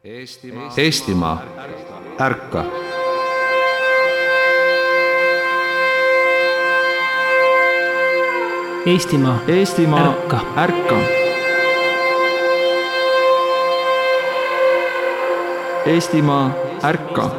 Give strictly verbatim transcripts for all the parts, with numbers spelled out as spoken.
Eestimaa, Eestimaa, ärka! Eestimaa, Eestimaa, ärka! ärka! Eestimaa, ärka!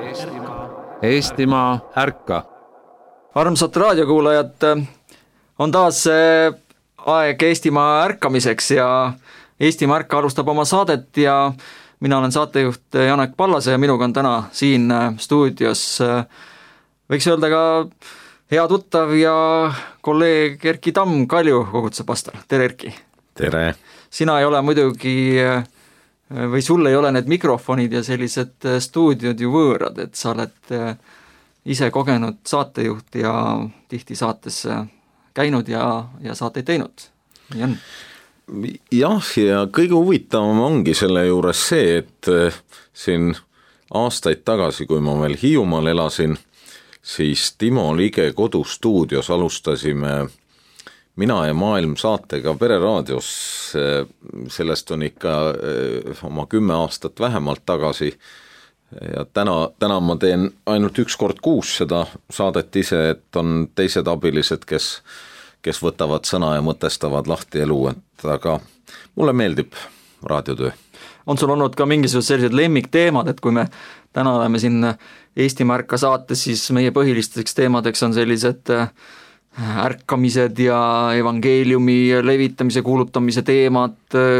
Eestimaa, ärka! Armsad raadiokuulajad, on taas aeg Eestimaa ärkamiseks ja Eestimaa ärka alustab oma saadet ja mina olen saatejuht Janek Pallase ja minuga on täna siin stuudios, võiks öelda ka hea tuttav ja kolleeg Erki Tamm, Kalju koguduse pastor. Tere, Erki! Tere! Sina ei ole muidugi, või sulle ei ole need mikrofonid ja sellised stuudiod ju võõrad, et sa oled ise kogenud saatejuht ja tihti saates käinud ja, ja saateid teinud. Nii on. Jah, ja kõige huvitavam ongi selle juures see, et siin aastaid tagasi, kui ma veel Hiiumaal elasin, siis Timo Lige kodustuudios alustasime Mina ja maailm saatega Pereraadios. Sellest on ikka oma kümme aastat vähemalt tagasi ja täna, täna ma teen ainult üks kord kuus seda saadet ise, et on teised abilised, kes kes võtavad sõna ja mõtestavad lahti elu, et aga mulle meeldib raadiotöö. On sul olnud ka mingisugused sellised lemmikteemad, et kui me täna oleme siin Eestimaa ärka saates, siis meie põhilisteks teemadeks on sellised ärkamised ja evangeeliumi levitamise, kuulutamise teemad.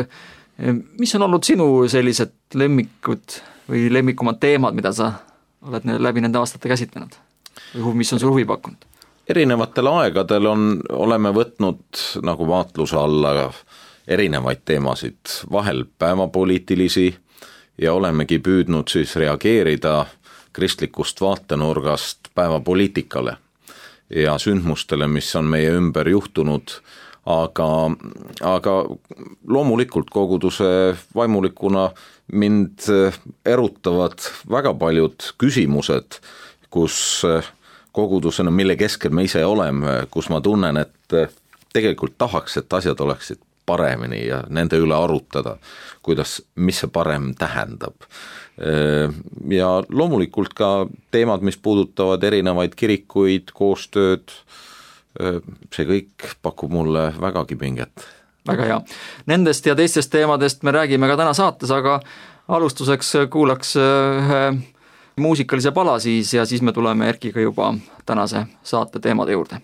Mis on olnud sinu sellised lemmikud või lemmikumad teemad, mida sa oled läbi nende aastate käsitlenud? Või mis on sul huvi pakkunud? Erinevatel aegadel on, oleme võtnud nagu vaatluse alla erinevaid teemasid, vahel päevapoliitilisi ja olemegi püüdnud siis reageerida kristlikust vaatenurgast päevapoliitikale ja sündmustele, mis on meie ümber juhtunud, aga, aga loomulikult koguduse vaimulikuna mind erutavad väga paljud küsimused, kus kogudusena, mille keskel me ise oleme, kus ma tunnen, et tegelikult tahaks, et asjad oleksid paremini ja nende üle arutada, kuidas, mis see parem tähendab. Ja loomulikult ka teemad, mis puudutavad erinevaid kirikuid, koostööd, see kõik pakub mulle vägagi pinget. Väga hea. Nendest ja teistest teemadest me räägime ka täna saates, aga alustuseks kuulaks ühe muusikalise pala siis ja siis me tuleme Erkiga juba tänase saate teemade juurde.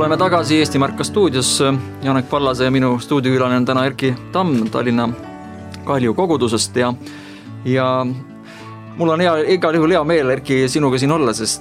oleme tagasi Eesti Märka stuudios. Janek Pallase ja minu stuudiokülaline on täna Erki Tamm Tallinna Kalju kogudusest ja, ja mul on hea, igal juhul hea meel, Erki, sinuga siin olla, sest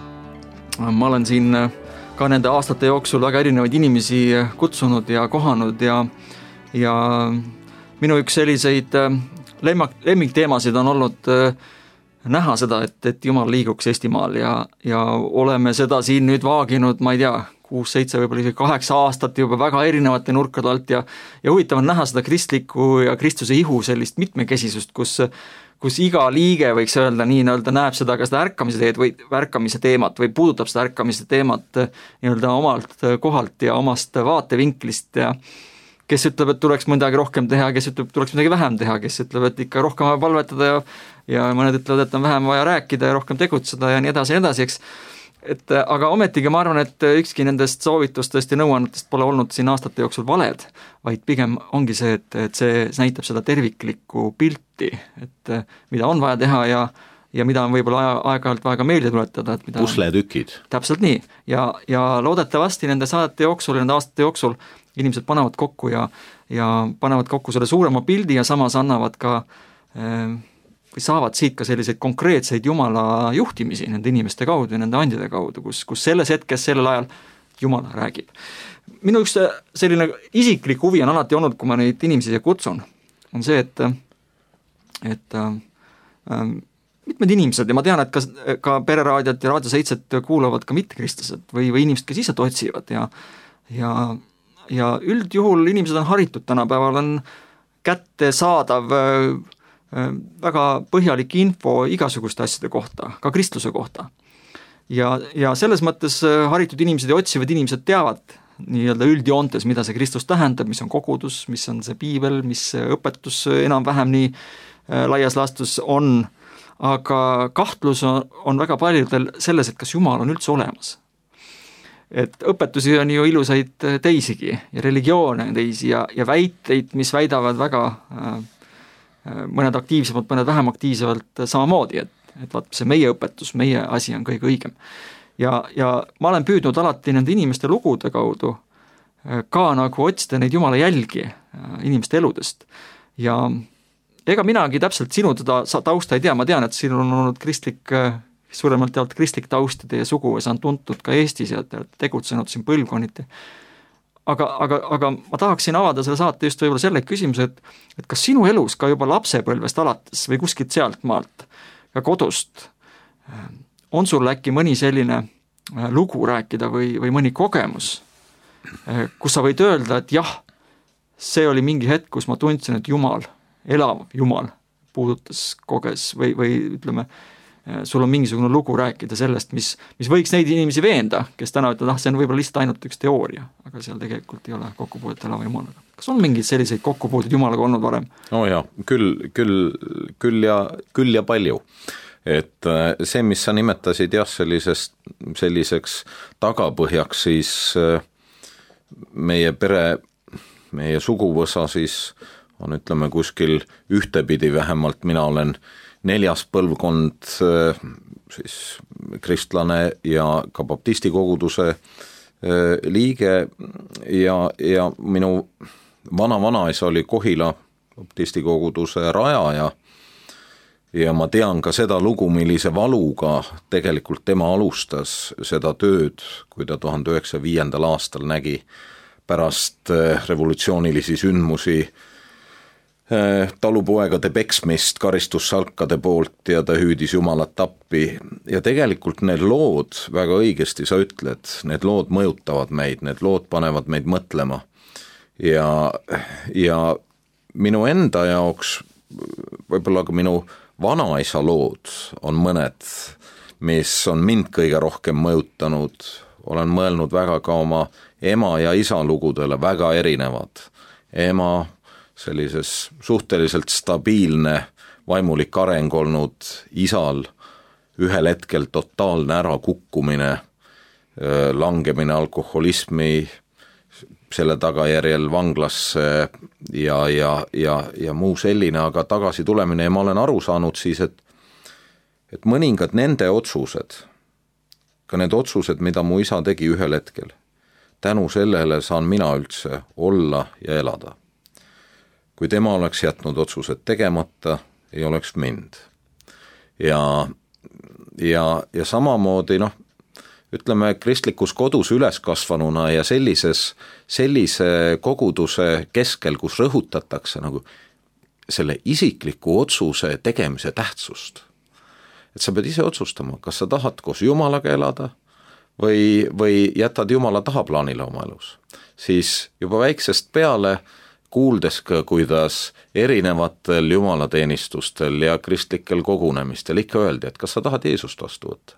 ma olen siin ka nende aastate jooksul väga erinevaid inimesi kutsunud ja kohanud ja, ja minu üks selliseid lemmak, lemmikteemasid on olnud näha seda, et, et Jumal liiguks Eestimaal ja, ja oleme seda siin nüüd vaaginud, ma ei tea, kuus, seitse, võib-olla isegi kaheksa aastat juba väga erinevate nurkade alt ja, ja huvitav on näha seda kristlikku ja Kristuse ihu sellist mitmekesisust, kus, kus iga liige võiks öelda nii nii-öelda näeb seda ka seda ärkamise teed või ärkamise teemat või puudutab seda ärkamise teemat nii-öelda omalt kohalt ja omast vaatevinklist ja kes ütleb, et tuleks midagi rohkem teha, kes ütleb, et tuleks midagi vähem teha, kes ütleb, et ikka rohkem vaja palvetada ja, ja mõned ütlevad, et on vähem vaja rääkida ja rohkem tegutseda ja nii edasi ja edasi, eks. Et, aga ometigi ma arvan, et ükski nendest soovitustest ja nõuannetest pole olnud siin aastate jooksul valed, vaid pigem ongi see, et, et see näitab seda terviklikku pilti, et mida on vaja teha ja, ja mida on võib-olla aja, aeg-ajalt vaja ka meelde tuletada. Et mida pusletükid. Täpselt nii ja, ja loodetavasti nende saadete jooksul ja nende aastate jooksul inimesed panevad kokku ja, ja panevad kokku selle suurema pildi ja samas annavad ka või saavad siit ka selliseid konkreetseid Jumala juhtimisi nende inimeste kaudu ja nende andjade kaudu, kus, kus selles hetkes, sellel ajal Jumal räägib. Minu üks selline isiklik huvi on alati olnud, kui ma neid inimesi siia kutsun, on see, et, et äh, mitmed inimesed ja ma tean, et ka, ka Pereraadiot ja Raadio seitset kuulavad ka mittekristlased või, või inimesed, kes ise otsivad ja, ja ja üldjuhul inimesed on haritud tänapäeval, on kätte saadav väga põhjalik info igasuguste asjade kohta, ka kristluse kohta. Ja, ja selles mõttes haritud inimesed ja otsivad inimesed teavad nii-öelda üldjoontes, mida see Kristus tähendab, mis on kogudus, mis on see piibel, mis õpetus enam-vähem nii laias laastus on, aga kahtlus on, on väga paljudel selles, et kas Jumal on üldse olemas. Et õpetusi on ju ilusaid teisigi ja religioone teisi ja, ja väiteid, mis väidavad väga äh, mõned aktiivsemalt, mõned vähem aktiivsemalt samamoodi, et, et vaat see meie õpetus, meie asi on kõige õigem. Ja, ja ma olen püüdnud alati nende inimeste lugude kaudu ka nagu otsida neid Jumala jälgi inimeste eludest ja ega minagi täpselt sinu teda tausta ei tea, ma tean, et siin on olnud kristlik suuremalt jaolt kristlik taust ja teie sugu ja see on tuntud ka Eestis ja te olete tegutsenud siin põlvkonniti. Aga, aga, aga ma tahaksin avada selle saate just võib-olla selle küsimuse, et, et kas sinu elus ka juba lapsepõlvest alates või kuskilt sealt maalt ja kodust on sul äkki mõni selline lugu rääkida või, või mõni kogemus, kus sa võid öelda, et jah, see oli mingi hetk, kus ma tundsin, et Jumal, elav Jumal puudutas, koges või, või ütleme, sul on mingisugune lugu rääkida sellest, mis, mis võiks neid inimesi veenda, kes täna ütled, ah, see on võib-olla lihtsalt ainult üks teooria, aga seal tegelikult ei ole kokkupuudet elava Jumalaga. Kas on mingeid selliseid kokkupuudet Jumalaga olnud varem? No jah, küll, küll, küll, ja, küll ja palju. Et see, mis sa nimetasid jah, sellisest, selliseks tagapõhjaks, siis meie pere, meie suguvõsa siis on, ütleme, kuskil ühtepidi vähemalt mina olen neljas põlvkond siis kristlane ja ka baptisti koguduse liige ja, ja minu vana-vanaisa oli Kohila baptisti koguduse rajaja ja ma tean ka seda lugu, millise valuga tegelikult tema alustas seda tööd, kui ta tuhande üheksasaja viiendal aastal nägi pärast revolutsioonilisi sündmusi talupoegade peksmist karistussalkade poolt ja ta hüüdis Jumalat appi ja tegelikult need lood, väga õigesti sa ütled, need lood mõjutavad meid, need lood panevad meid mõtlema ja, ja minu enda jaoks võib-olla ka minu vanaisa lood on mõned, mis on mind kõige rohkem mõjutanud, olen mõelnud väga ka oma ema ja isa lugudele, väga erinevad, ema sellises suhteliselt stabiilne vaimulik areng olnud, isal ühel hetkel totaalne ärakukkumine, langemine alkoholismi, selle tagajärjel vanglasse ja, ja, ja, ja muu selline, aga tagasi tulemine ja ma olen aru saanud siis, et, et mõningad nende otsused, ka need otsused, mida mu isa tegi ühel hetkel, tänu sellele saan mina üldse olla ja elada. Kui tema oleks jätnud otsused tegemata, ei oleks mind. Ja, ja, ja samamoodi, noh, ütleme kristlikus kodus üles kasvanuna ja sellises, sellise koguduse keskel, kus rõhutatakse nagu selle isikliku otsuse tegemise tähtsust. Et sa pead ise otsustama, kas sa tahad koos Jumalaga elada või, või jätad Jumala tahaplaanile oma elus. Siis juba väiksest peale kuuldes ka, kuidas erinevatel jumalateenistustel ja kristlikel kogunemistel ikka öeldi, et kas sa tahad Jeesust vastu võtta.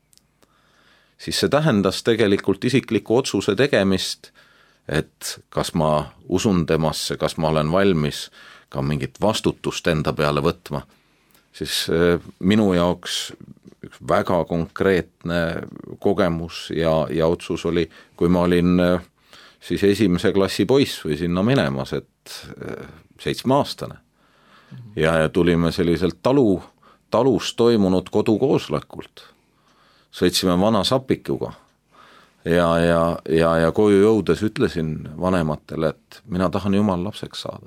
Siis see tähendas tegelikult isikliku otsuse tegemist, et kas ma usun temasse, kas ma olen valmis ka mingit vastutust enda peale võtma. Siis minu jaoks üks väga konkreetne kogemus ja, ja otsus oli, kui ma olin siis esimese klassi poiss või sinna minemas, et seitsmeaastane. Ja, ja tulime selliselt talu, talus toimunud kodukooslakult. Sõitsime vana sapikuga ja, ja, ja, ja koju jõudes ütlesin vanematele, et mina tahan Jumala lapseks saada.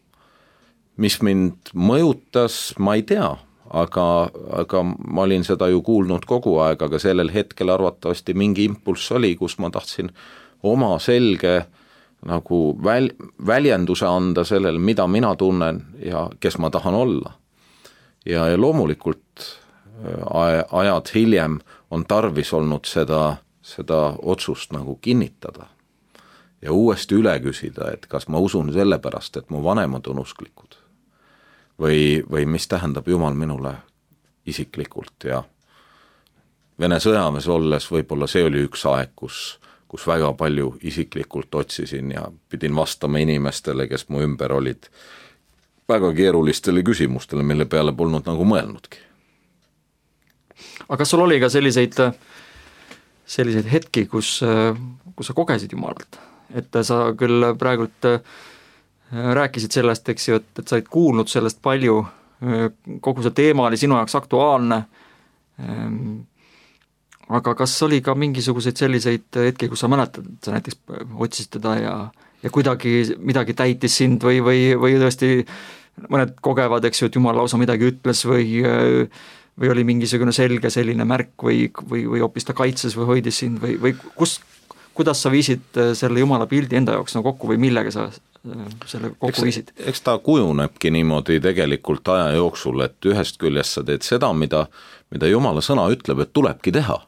Mis mind mõjutas, ma ei tea, aga, aga ma olin seda ju kuulnud kogu aeg, aga sellel hetkel arvatavasti mingi impulss oli, kus ma tahtsin oma selge nagu väl, väljenduse anda sellele, mida mina tunnen ja kes ma tahan olla. Ja, ja loomulikult ajad hiljem on tarvis olnud seda, seda otsust nagu kinnitada ja uuesti üle küsida, et kas ma usun sellepärast, et mu vanemad on usklikud või, või mis tähendab Jumal minule isiklikult. Ja Vene sõjaväes olles võib-olla see oli üks aeg, kus, kus väga palju isiklikult otsisin ja pidin vastama inimestele, kes mu ümber olid väga keerulistele küsimustele, mille peale polnud nagu mõelnudki. Aga kas sul oli ka selliseid, selliseid hetki, kus, kus sa kogesid Jumalalt? Et sa küll praegult rääkisid sellest, eks ju, et, et sa olid kuulnud sellest palju, kogu see teema oli sinu jaoks aktuaalne, aga kas oli ka mingisuguseid selliseid hetki, kus sa mäletad, et sa näiteks otsisid teda ja, ja kuidagi midagi täitis sind või, või, või tõesti mõned kogevad, eks ju, et Jumal lausa midagi ütles või või oli mingisugune selge selline märk või, või, või hoopis ta kaitses või hoidis sind või, või kus, kuidas sa viisid selle Jumala pildi enda jaoks nagu kokku või millega sa selle kokku eks, viisid? Eks ta kujunebki niimoodi tegelikult aja jooksul, et ühest küljest sa teed seda, mida, mida Jumala sõna ütleb, et tulebki teha.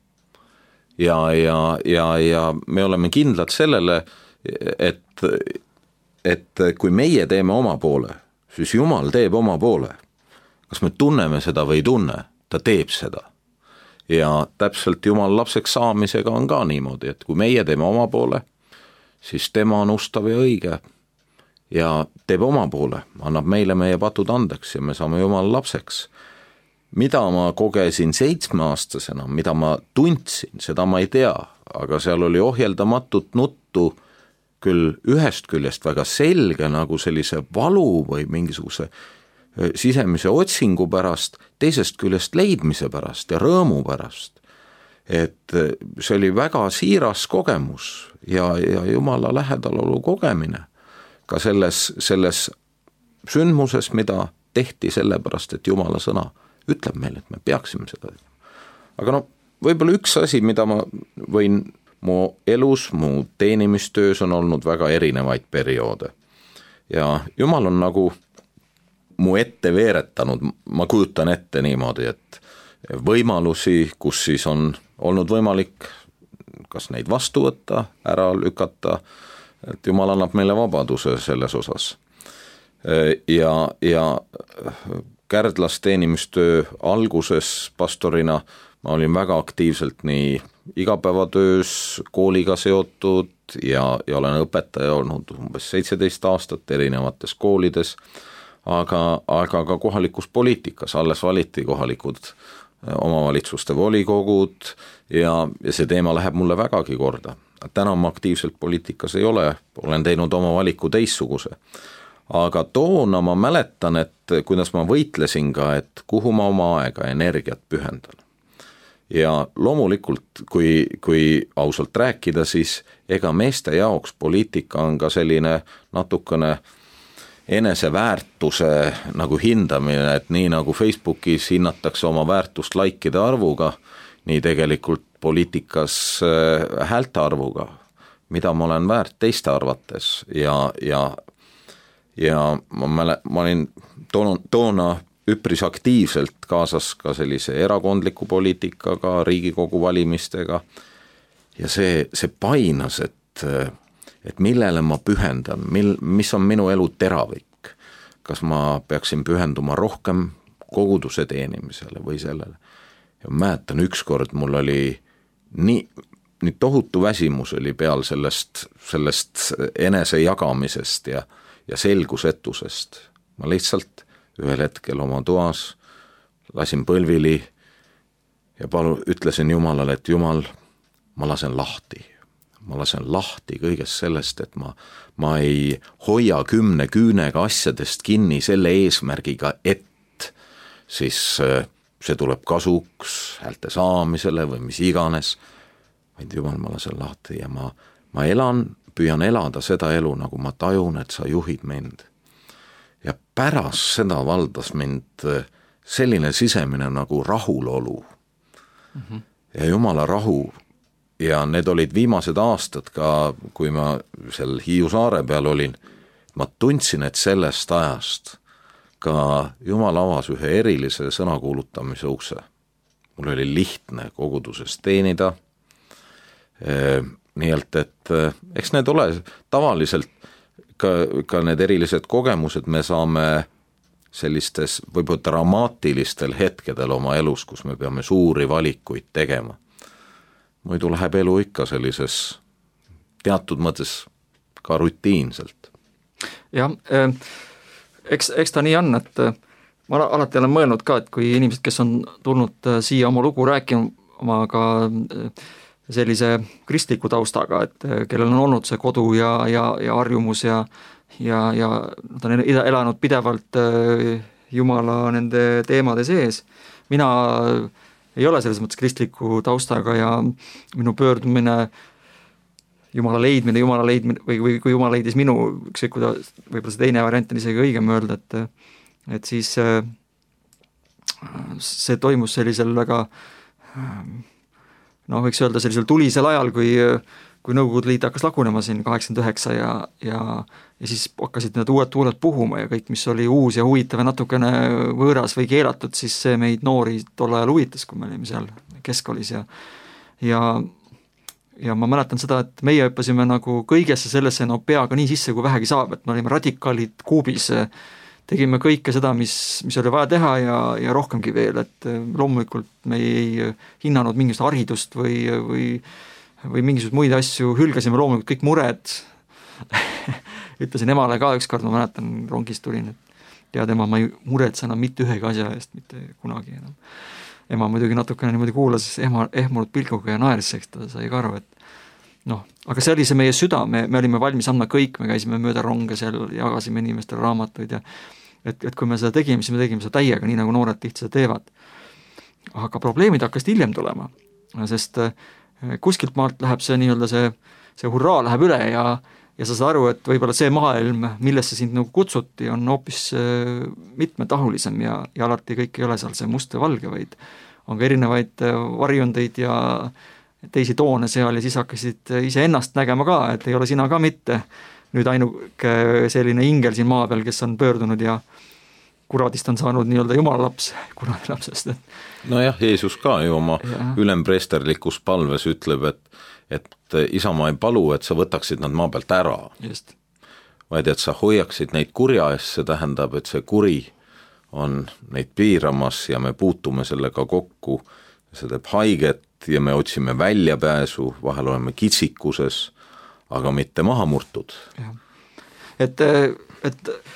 Ja, ja, ja, ja me oleme kindlad sellele, et, et kui meie teeme oma poole, siis Jumal teeb oma poole. Kas me tunneme seda või ei tunne, ta teeb seda. Ja täpselt Jumala lapseks saamisega on ka niimoodi, et kui meie teeme oma poole, siis tema on ustav ja õige ja teeb oma poole, annab meile meie patud andeks ja me saame Jumala lapseks. Mida ma kogesin seitsmeaastasena, mida ma tundsin, seda ma ei tea, aga seal oli ohjeldamatut nuttu küll ühest küljest väga selge nagu sellise valu või mingisuguse sisemise otsingu pärast, teisest küljest leidmise pärast ja rõõmu pärast. Et see oli väga siiras kogemus ja, ja Jumala lähedalolu kogemine ka selles, selles sündmuses, mida tehti sellepärast, et Jumala sõna ütleb meile, et me peaksime seda tegema. Aga no võib-olla üks asi, mida ma võin mu elus, mu teenimistöös on olnud väga erinevaid perioode ja Jumal on nagu mu ette veeretanud, ma kujutan ette niimoodi, et võimalusi, kus siis on olnud võimalik kas neid vastu võtta, ära lükata, et Jumal annab meile vabaduse selles osas. Ja, ja Kärdlas teenimistöö alguses pastorina ma olin väga aktiivselt nii igapäevatöös, kooliga seotud ja, ja olen õpetaja olnud umbes seitseteist aastat erinevates koolides, aga, aga ka kohalikus poliitikas, alles valiti kohalikud omavalitsuste volikogud ja, ja see teema läheb mulle vägagi korda. Täna ma aktiivselt poliitikas ei ole, olen teinud oma valiku teissuguse. Aga toona ma mäletan, et kuidas ma võitlesin ka, et kuhu ma oma aega, energiat pühendan. ja loomulikult, kui, kui ausalt rääkida, siis ega meeste jaoks poliitika on ka selline natukene eneseväärtuse nagu hindamine, et nii nagu Facebookis hinnatakse oma väärtust laikide arvuga, nii tegelikult poliitikas häälte arvuga, mida ma olen väärt teiste arvates ja, ja, ja ma, mäle, ma olin toona, toona üpris aktiivselt kaasas ka sellise erakondliku poliitikaga, Riigikogu valimistega ja see, see painas, et, et millele ma pühendan, mil, mis on minu elu teravik, kas ma peaksin pühenduma rohkem koguduse teenimisele või sellele. Ja mäletan, ükskord mul oli nii, nii tohutu väsimus oli peal sellest, sellest enese jagamisest ja, ja selgusetusest. Ma lihtsalt ühel hetkel oma toas lasin põlvili ja palu, ütlesin Jumalale, et Jumal, ma lasen lahti. Ma lasen lahti kõigest sellest, et ma, ma ei hoia kümne küünega asjadest kinni selle eesmärgiga, et siis see tuleb kasuks häälte saamisele või mis iganes, vaid Jumal, ma lasen lahti ja ma, ma elan, püüan elada seda elu, nagu ma tajun, et sa juhid mind. Ja pärast seda valdas mind selline sisemine nagu rahulolu mm-hmm. ja Jumala rahu ja need olid viimased aastad ka, kui ma seal Hiiu saare peal olin, ma tundsin, et sellest ajast ka Jumal avas ühe erilise sõnakuulutamise ukse. Mul oli lihtne koguduses teenida, e, nii-et, et eks need ole tavaliselt ka, ka need erilised kogemused me saame sellistes võib-olla dramaatilistel hetkedel oma elus, kus me peame suuri valikuid tegema. Muidu läheb elu ikka sellises teatud mõttes ka rutiinselt. Jah, eks, eks ta nii on, et ma alati olen mõelnud ka, et kui inimesed, kes on tulnud siia oma lugu rääkima, oma ka sellise kristliku taustaga, et kellel on olnud see kodu ja, ja, ja harjumus ja, ja, ja nad on elanud pidevalt Jumala nende teemade sees. Mina ei ole selles mõttes kristliku taustaga ja minu pöördumine, Jumala leidmine, Jumala leidmine või, või kui Jumal leidis minu, ükskõik kui ta, võib-olla see teine variant on isegi õigem öelda, et, et siis see toimus sellisel väga noh, võiks öelda sellisel tulisel ajal, kui, kui Nõukogude Liit hakkas lagunema siin kaheksakümmend üheksa ja, ja, ja siis hakkasid need uued tuuled puhuma ja kõik, mis oli uus ja huvitav ja natukene võõras või keelatud, siis see meid noori tol ajal huvitas, kui me olime seal keskkoolis ja, ja, ja ma mäletan seda, et meie õppasime nagu kõigesse sellesse no peaga nii sisse, kui vähegi saab, et me olime radikaalid kuubis, tegime kõike seda, mis, mis oli vaja teha ja, ja rohkemgi veel, et loomulikult me ei hinnanud mingisugust haridust või, või, või mingisugust muid asju, hülgasime loomulikult kõik mured. Ütlesin emale ka ükskord, ma mäletan, rongist tulin, et tead ema, ma ei muretse enam mitte ühegi asja eest, mitte kunagi enam. Ema muidugi natukene niimoodi kuulas ema ehmunud pilguga ja naeris, eks ta sai ka aru, et noh, aga see oli see meie süda, me, me olime valmis andma kõik, me käisime mööda ronge seal, jagasime inimestele raamatuid ja et, et kui me seda tegime, siis me tegime seda täiega, nii nagu noored tihti seda teevad. Aga probleemid hakkasid hiljem tulema, sest kuskilt maalt läheb see nii-öelda see, see hurraa läheb üle ja, ja sa saad aru, et võib-olla see maailm, millesse sind nagu kutsuti, on hoopis mitmetahulisem ja, ja alati kõik ei ole seal see must ja valge, vaid on ka erinevaid varjundeid ja teisi toone seal ja siis hakkasid ise ennast nägema ka, et ei ole sina ka mitte nüüd ainuke selline ingel siin maa peal, kes on pöördunud ja kuradist on saanud nii-öelda jumala laps, kuradi lapsest. Nojah, Jeesus ka ju oma ja. Ülempreesterlikus palves ütleb, et, et Isamaa ei palu, et sa võtaksid nad maa pealt ära. Just. Vaid et sa hoiaksid neid kurja eest, see tähendab, et see kuri on neid piiramas ja me puutume sellega kokku, see teeb haiget ja me otsime väljapääsu, vahel oleme kitsikuses, aga mitte maha murtud. Et, et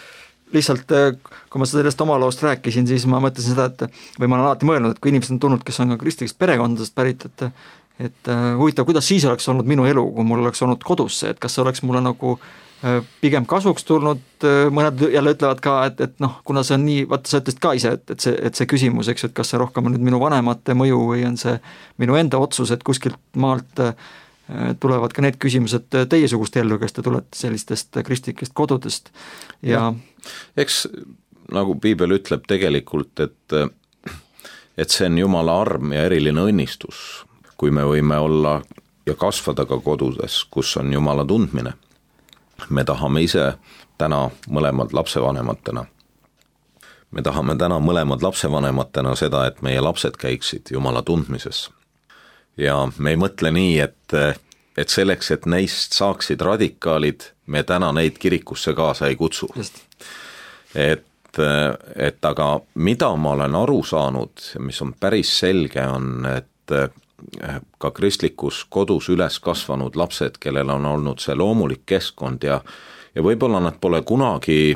lihtsalt, kui ma sellest oma loost rääkisin, siis ma mõtlesin seda, et või ma olen alati mõelnud, et kui inimesed on tulnud, kes on ka kristlikust perekondadest pärit, et et huvitav, kuidas siis oleks olnud minu elu, kui mul oleks olnud kodus see, et kas see oleks mulle nagu pigem kasuks tulnud, mõned jälle ütlevad ka, et, et noh, kuna see on nii, vaata sa ütlesid ka ise, et, et, see, et see küsimus, eks, et kas see rohkem on nüüd minu vanemate mõju või on see minu enda otsus, et kuskilt maalt tulevad ka need küsimused teiesuguste ellu, kes te tulete sellistest kristlikest kodudest ja, ja eks nagu piibel ütleb tegelikult, et et see on Jumala arm ja eriline õnnistus, kui me võime olla ja kasvada ka kodudes, kus on Jumala tundmine. Me tahame ise täna mõlemad lapsevanematena. Me tahame täna mõlemad lapsevanematena seda, et meie lapsed käiksid Jumala tundmises. Ja me ei mõtle nii, et, et selleks, et neist saaksid radikaalid, me täna neid kirikusse kaasa ei kutsu. Just. Et, et aga mida ma olen aru saanud, mis on päris selge, on, et ka kristlikus kodus üles kasvanud lapsed, kellel on olnud see loomulik keskkond ja, ja võib-olla nad pole kunagi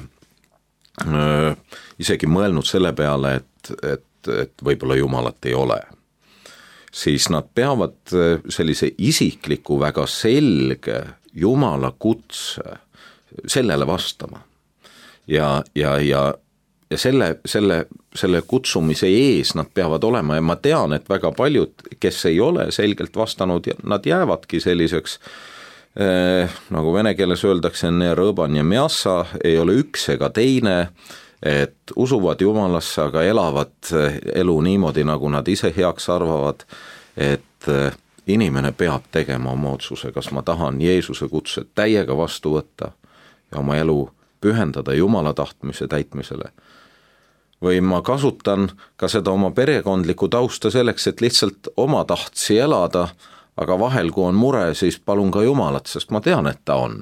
öö, isegi mõelnud selle peale, et, et, et võib-olla Jumalat ei ole. Siis nad peavad sellise isikliku väga selge Jumala kutse sellele vastama. Ja, ja, ja Ja selle, selle, selle kutsumise ees nad peavad olema ja ma tean, et väga paljud, kes ei ole selgelt vastanud, nad jäävadki selliseks, eh, nagu vene keeles öeldakse, ne rõban ja miassa, ei ole üks ega teine, et usuvad Jumalasse, aga elavad elu niimoodi, nagu nad ise heaks arvavad, et inimene peab tegema oma otsuse, kas ma tahan Jeesuse kutse täiega vastu võtta ja oma elu pühendada Jumala tahtmise täitmisele. Või ma kasutan ka seda oma perekondlikku tausta selleks, et lihtsalt oma tahtsi elada, aga vahel, kui on mure, siis palun ka Jumalat, sest ma tean, et ta on.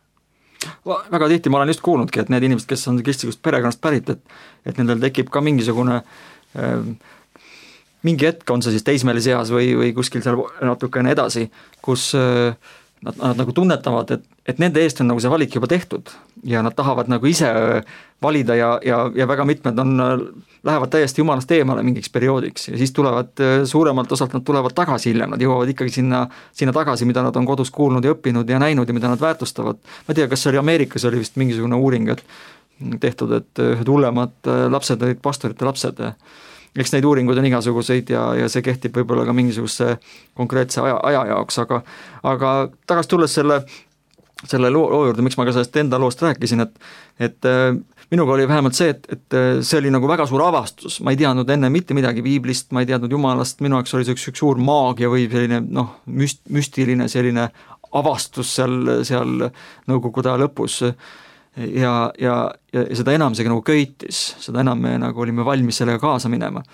Väga tihti ma olen just kuulnudki, et need inimesed, kes on kristlikust perekonnast pärit, et, et nendel tekib ka mingisugune äh, mingi hetk, on see siis teismelise eas või, või kuskil seal natukene edasi, kus äh, nad, nad nagu tunnetavad, et, et nende eest on nagu see valik juba tehtud ja nad tahavad nagu ise valida ja, ja, ja väga mitmed on, lähevad täiesti Jumalast eemale mingiks perioodiks ja siis tulevad suuremalt osalt, nad tulevad tagasi hiljem, nad jõuavad ikkagi sinna, sinna tagasi, mida nad on kodus kuulnud ja õppinud ja näinud ja mida nad väärtustavad. Ma ei tea, kas oli Ameerikas oli vist mingisugune uuring, et tehtud, et ühed hullemad lapsed olid pastorite lapsed. Eks neid uuringuid on igasuguseid ja, ja see kehtib võib-olla ka mingisuguse konkreetse aja, aja jaoks, aga, aga tagasi tulles selle, selle loo, loo juurde, miks ma ka sellest enda loost rääkisin, et, et minuga oli vähemalt see, et, et see oli nagu väga suur avastus, ma ei teadnud enne mitte midagi piiblist, ma ei teadnud Jumalast, minu jaoks oli see üks, üks suur maagia või selline noh, müst, müstiline selline avastus seal, seal nõukogude lõpus ja, ja, ja seda enam see nagu köitis, seda enam me nagu olime valmis sellega kaasa minema.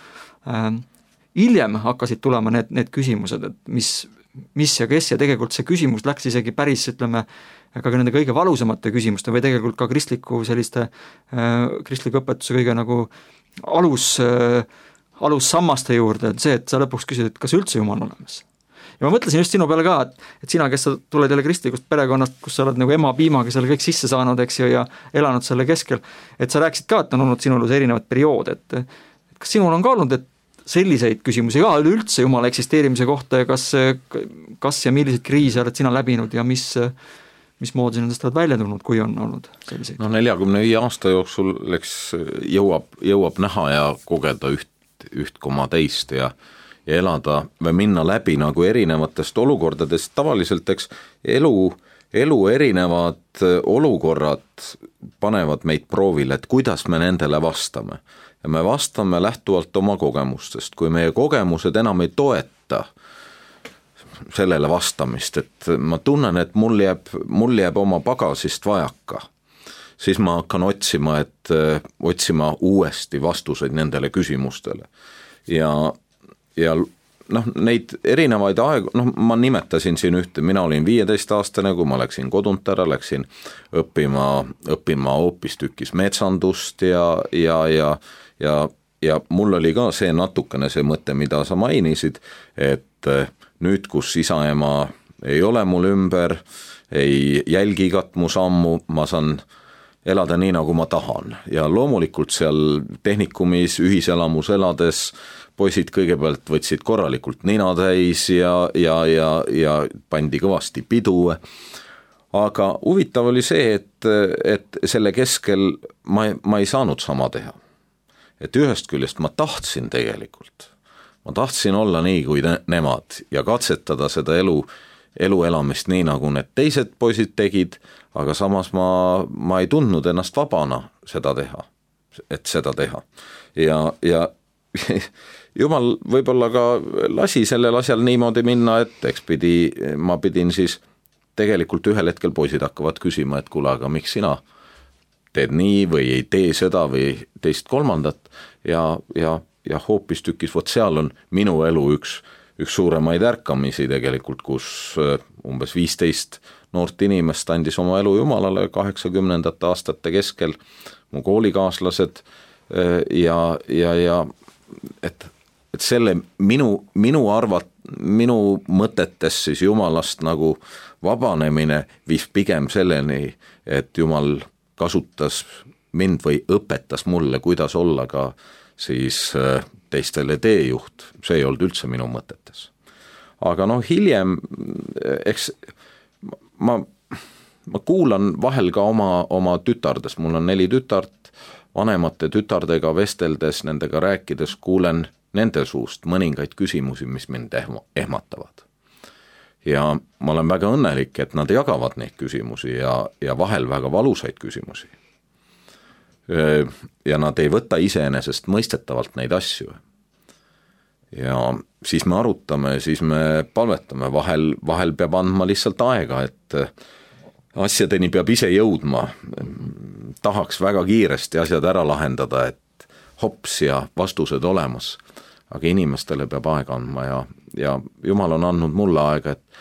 Hiljem hakkasid tulema need, need küsimused, et mis, mis ja kes ja tegelikult see küsimus läks isegi päris, ütleme, ka nende kõige valusamate küsimuste või tegelikult ka kristliku selliste, kristliku õpetuse kõige nagu alus, alussammaste juurde, et see, et sa lõpuks küsid, et kas üldse Jumal on olemas. Ja ma mõtlesin just sinu peale ka, et, et sina, kes sa tuled jälle kristlikust perekonnast, kus sa oled nagu ema piimaga selle kõik sisse saanud, eks ju, ja elanud selle keskel, et sa rääkisid ka, et on olnud sinul erinevad periood, et, et kas sinul on ka olnud, et selliseid küsimusi ka üldse Jumala eksisteerimise kohta ja kas, kas ja milliseid kriise oled sina läbinud ja mis, mis moodi nendest oled välja tulnud, kui on olnud selliseid? No neljakümne viie aasta jooksul läks, jõuab, jõuab näha ja kogeda üht, üht koma teist ja ja elada või minna läbi nagu erinevatest olukordadest, tavaliselt eks elu, elu erinevad olukorrad panevad meid proovile, et kuidas me nendele vastame. Ja me vastame lähtuvalt oma kogemustest, kui meie kogemused enam ei toeta sellele vastamist, et ma tunnen, et mul jääb, mul jääb oma pagasist vajaka, siis ma hakkan otsima, et otsima uuesti vastuseid nendele küsimustele. Ja ja noh, neid erinevaid aegu, noh ma nimetasin siin ühte, mina olin viieteist aastane, kui ma läksin kodunt ära, läksin õppima, õppima hoopistükkis metsandust ja, ja, ja, ja, ja mul oli ka see natukene see mõte, mida sa mainisid, et nüüd, kus isa-ema ei ole mul ümber, ei jälgi igat mu sammu, ma saan elada nii, nagu ma tahan ja loomulikult seal tehnikumis ühiselamus elades poisid kõigepealt võtsid korralikult nina täis ja, ja, ja, ja pandi kõvasti pidu. Aga huvitav oli see, et, et selle keskel ma, ma ei saanud sama teha. Et ühest küljest ma tahtsin tegelikult, ma tahtsin olla nii kui ne- nemad ja katsetada seda elu, elu elamist nii, nagu need teised poisid tegid, aga samas ma, ma ei tundnud ennast vabana seda teha, et seda teha. Ja, ja jumal võib-olla ka lasi sellel asjal niimoodi minna, et eks pidi, ma pidin siis tegelikult ühel hetkel poisid hakkavad küsima, et kuule, aga miks sina teed nii või ei tee seda või teist kolmandat ja, ja, ja hoopis tükis, vot seal on minu elu üks, üks suuremaid ärkamisi tegelikult, kus umbes viisteist noort inimest andis oma elu Jumalale kaheksakümnendate aastate keskel, mu koolikaaslased ja, ja, ja et, et selle minu, minu arvat, minu mõtetes siis Jumalast nagu vabanemine viis pigem selleni, et Jumal kasutas mind või õpetas mulle, kuidas olla ka siis teistele teejuht. See ei olnud üldse minu mõtetes. Aga noh, hiljem, eks ma, ma kuulan vahel ka oma, oma tütardes, mul on neli tütart, vanemate tütardega vesteldes, nendega rääkides, kuulen nende suust mõningaid küsimusi, mis mind ehmatavad. Ja ma olen väga õnnelik, et nad jagavad neid küsimusi ja, ja vahel väga valusaid küsimusi. Ja nad ei võta iseenesest mõistetavalt neid asju. Ja siis me arutame, siis me palvetame, vahel, vahel peab andma lihtsalt aega, et asjadeni peab ise jõudma. Tahaks väga kiiresti asjad ära lahendada, et hops ja vastused olemas. Aga inimestele peab aega andma ja, ja Jumal on andnud mulle aega, et,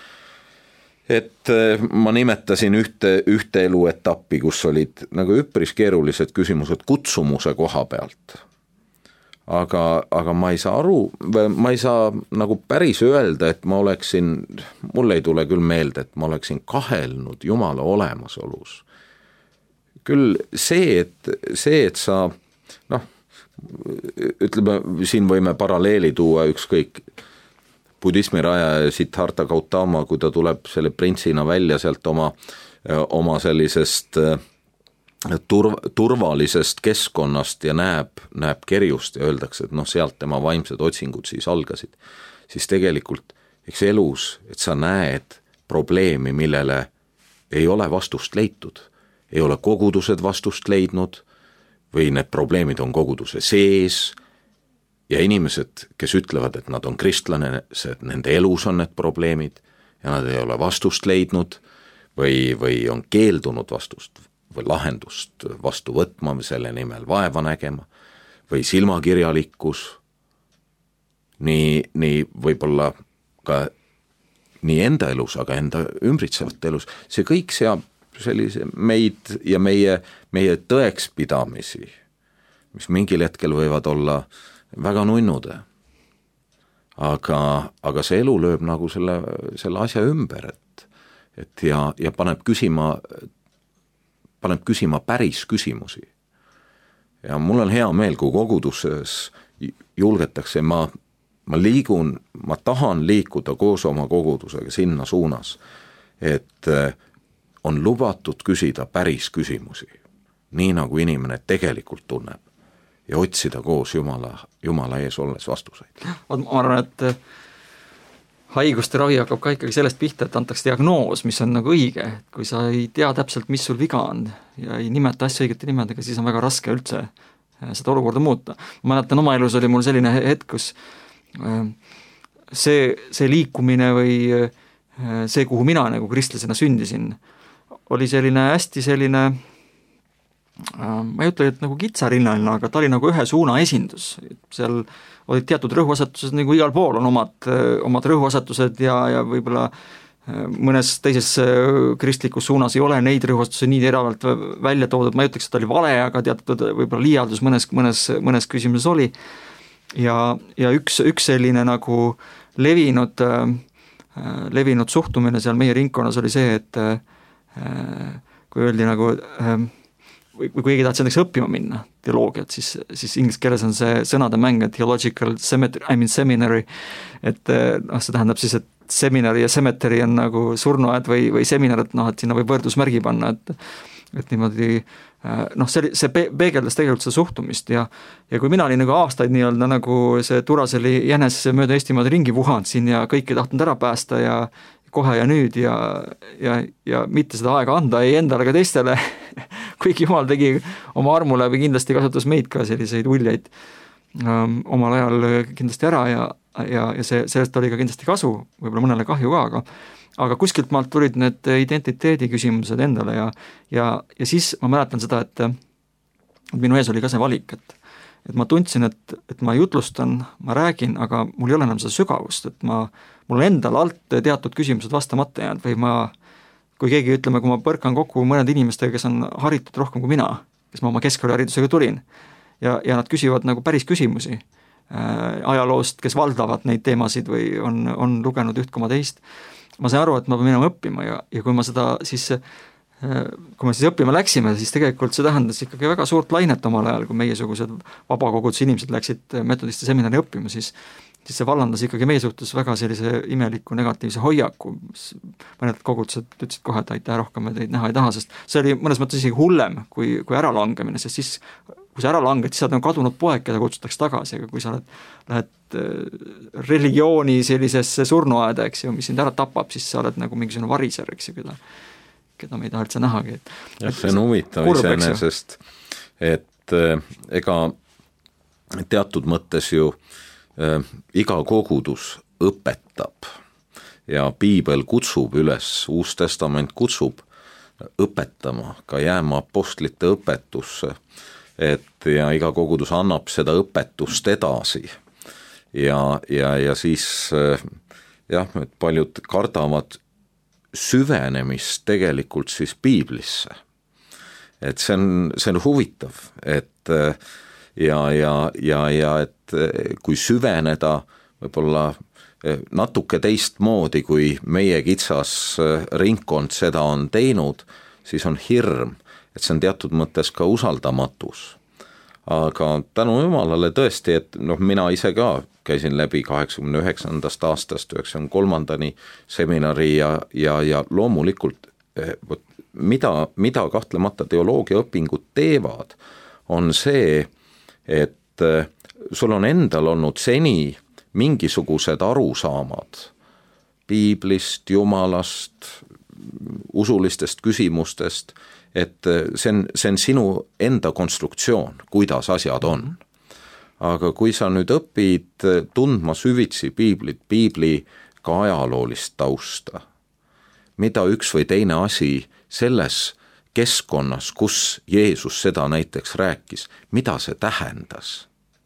et ma nimetasin ühte, ühte eluetappi, kus olid nagu üpris keerulised küsimused kutsumuse koha pealt. Aga, aga ma ei saa aru, ma ei saa nagu päris öelda, et ma oleksin, mulle ei tule küll meelde, et ma oleksin kahelnud Jumala olemasolus. Küll see, et, see, et sa, noh, ütleme, siin võime paralleeli tuua ükskõik budismi raja Siddhartha Gautama, kui ta tuleb selle printsina välja sealt oma, oma sellisest turv, turvalisest keskkonnast ja näeb, näeb kerjust ja öeldakse, et noh, sealt tema vaimsed otsingud siis algasid. Siis tegelikult, eks elus, et sa näed probleemi, millele ei ole vastust leitud, ei ole kogudused vastust leidnud, või need probleemid on koguduse sees ja inimesed, kes ütlevad, et nad on kristlane, nende elus on need probleemid ja nad ei ole vastust leidnud või, või on keeldunud vastust või lahendust vastu võtma või selle nimel vaeva nägema või silmakirjalikkus, nii, nii võib-olla ka nii enda elus, aga enda ümbritsevat elus, see kõik seab sellise meid ja meie, meie tõekspidamisi, mis mingil hetkel võivad olla väga nunnude. Aga, aga see elu lööb nagu selle, selle asja ümber, et, et ja, ja paneb küsima, paneb küsima päris küsimusi. Ja mul on hea meel, kui koguduses julgetakse, ma, ma liigun, ma tahan liikuda koos oma kogudusega sinna suunas, et on lubatud küsida päris küsimusi, nii nagu inimene tegelikult tunneb ja otsida koos Jumala, Jumala ees olles vastuseid. Ma arvan, et haiguste ravi hakkab ka ikkagi sellest pihta, et antakse diagnoos, mis on nagu õige. Kui sa ei tea täpselt, mis sul viga on ja ei nimeta asja õigete nimedega, siis on väga raske üldse seda olukorda muuta. Ma mäletan, oma elus oli mul selline hetk, kus see, see liikumine või see, kuhu mina nagu kristlasena sündisin, oli selline hästi selline, ma ei ütle, et nagu kitsarinnaline, aga ta oli nagu ühe suuna esindus. Seal olid teatud rõhuasetused, nagu igal pool on omad, omad rõhuasetused ja, ja võib-olla mõnes teises kristlikus suunas ei ole neid rõhuasetusi nii teravalt välja toodud, ma ei ütleks, et ta oli vale, aga teatud võib-olla liialdus mõnes, mõnes, mõnes küsimuses oli. Ja, ja üks, üks selline nagu levinud, levinud suhtumine seal meie ringkonnas oli see, et kui öeldi nagu või kui keegi tahtis näiteks õppima minna teoloogiat, siis, siis inglise keeles on see sõnade mäng, et theological cemetery, I mean seminary, et noh, see tähendab siis, et seminari ja cemetery on nagu surnuaed või, või seminar, et noh, et sinna võib võrdusmärgi panna, et et niimoodi noh, see, see peegeldas tegelikult seda suhtumist ja ja kui mina olin nagu aastaid nii-öelda nagu see Turaseli jänes mööda Eestimaad ringi vuhanud siin ja kõiki tahtnud ära päästa ja kohe ja nüüd ja, ja, ja mitte seda aega anda ei endale ega teistele, kuigi Jumal tegi oma armu läbi, kindlasti kasutas meid ka selliseid uljaid um, omal ajal kindlasti ära ja, ja, ja see, sellest oli ka kindlasti kasu, võib-olla mõnele kahju ka, aga aga kuskilt maalt tulid need identiteedi küsimused endale ja, ja, ja siis ma mäletan seda, et, et minu ees oli ka see valik, et, et ma tundsin, et, et ma jutlustan, ma räägin, aga mul ei ole enam seda sügavust, et ma, mul on endal alt teatud küsimused vastamata jäänud või ma, kui keegi, ütleme, kui ma põrkan kokku mõned inimestega, kes on haritud rohkem kui mina, kes ma oma keskkooliharidusega tulin ja, ja nad küsivad nagu päris küsimusi äh, ajaloost, kes valdavad neid teemasid või on, on lugenud üht koma teist, ma sain aru, et ma pean minema õppima ja, ja kui ma seda siis, kui me siis õppima läksime, siis tegelikult see tähendas ikkagi väga suurt lainet omal ajal, kui meiesugused vabakoguduse inimesed läksid metodiste seminari õppima, siis, siis see vallandas ikkagi meie suhtes väga sellise imeliku negatiivse hoiaku. Mõned kogudused ütlesid kohe, et aitäh, rohkem me teid näha ei taha, sest see oli mõnes mõttes isegi hullem kui, kui äralangemine, sest siis kui sa ära langed, siis sa oled nagu kadunud poeg, keda kutsutakse tagasi, aga kui sa oled, lähed religiooni sellisesse surnuaeda, eks ju, mis sind ära tapab, siis sa oled nagu mingisugune variser, eks ju, keda, keda me ei taha üldse nähagi. Et, jah, see on huvitav iseenesest, et äh, ega teatud mõttes ju äh, iga kogudus õpetab ja piibel kutsub üles, Uus Testament kutsub õpetama, ka jääma apostlite õpetusse, et ja iga kogudus annab seda õpetust edasi ja, ja, ja siis jah, et paljud kardavad süvenemist tegelikult siis piiblisse. Et see on, see on huvitav, et ja, ja, ja, ja et kui süveneda võib-olla natuke teistmoodi, kui meie kitsas ringkond seda on teinud, siis on hirm, et see on teatud mõttes ka usaldamatus. Aga tänu Jumalale tõesti, et noh, mina ise ka käisin läbi kaheksakümne üheksandast aastast üheksakümne kolmandani seminari ja, ja, ja loomulikult mida, mida kahtlemata teoloogia õpingud teevad, on see, et sul on endal olnud seni mingisugused arusaamad piiblist, Jumalast, usulistest küsimustest, et see on, see on sinu enda konstruktsioon, kuidas asjad on. Aga kui sa nüüd õpid tundma süvitsi piiblit, piibli ka ajaloolist tausta, mida üks või teine asi selles keskkonnas, kus Jeesus seda näiteks rääkis, mida see tähendas,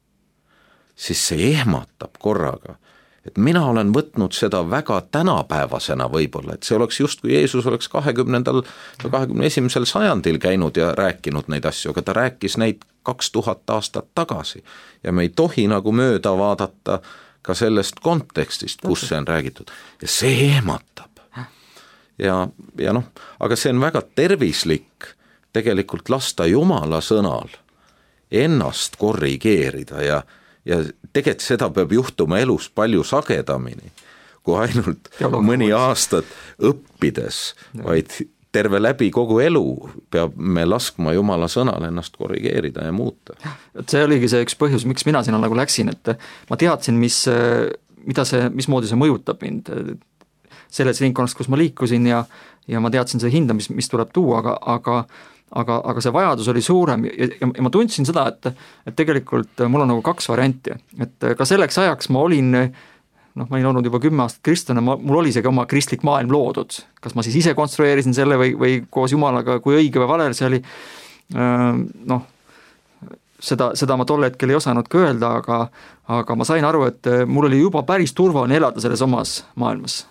siis see ehmatab korraga, et mina olen võtnud seda väga tänapäevasena võib-olla, et see oleks just, kui Jeesus oleks kahekümnendal või kahekümne esimesel sajandil käinud ja rääkinud neid asju, aga ta rääkis neid kaks tuhat aastat tagasi ja me ei tohi nagu mööda vaadata ka sellest kontekstist, kus see on räägitud ja see ehmatab. Ja, ja noh, aga see on väga tervislik tegelikult lasta Jumala sõnal ennast korrigeerida ja ja tegelikult seda peab juhtuma elus palju sagedamini, kui ainult Teoloog mõni aastat õppides, vaid terve läbi kogu elu peab me laskma Jumala sõnal ennast korrigeerida ja muuta. See oligi see üks põhjus, miks mina sinna nagu läksin, et ma teadsin, mis, mida see, mismoodi see mõjutab mind selles ringkonnast, kus ma liikusin ja, ja ma teadsin seda hinda, mis, mis tuleb tuua, aga, aga aga, aga see vajadus oli suurem ja, ja, ja ma tundsin seda, et, et tegelikult mul on nagu kaks varianti, et ka selleks ajaks ma olin, noh, ma olin olnud juba kümme aastat kristlane, mul oli see ka oma kristlik maailm loodud, kas ma siis ise konstrueerisin selle või, või koos Jumalaga, kui õige või valel see oli, noh, seda, seda ma tol hetkel ei osanud ka öelda, aga, aga ma sain aru, et mul oli juba päris turvaline elada selles omas maailmas.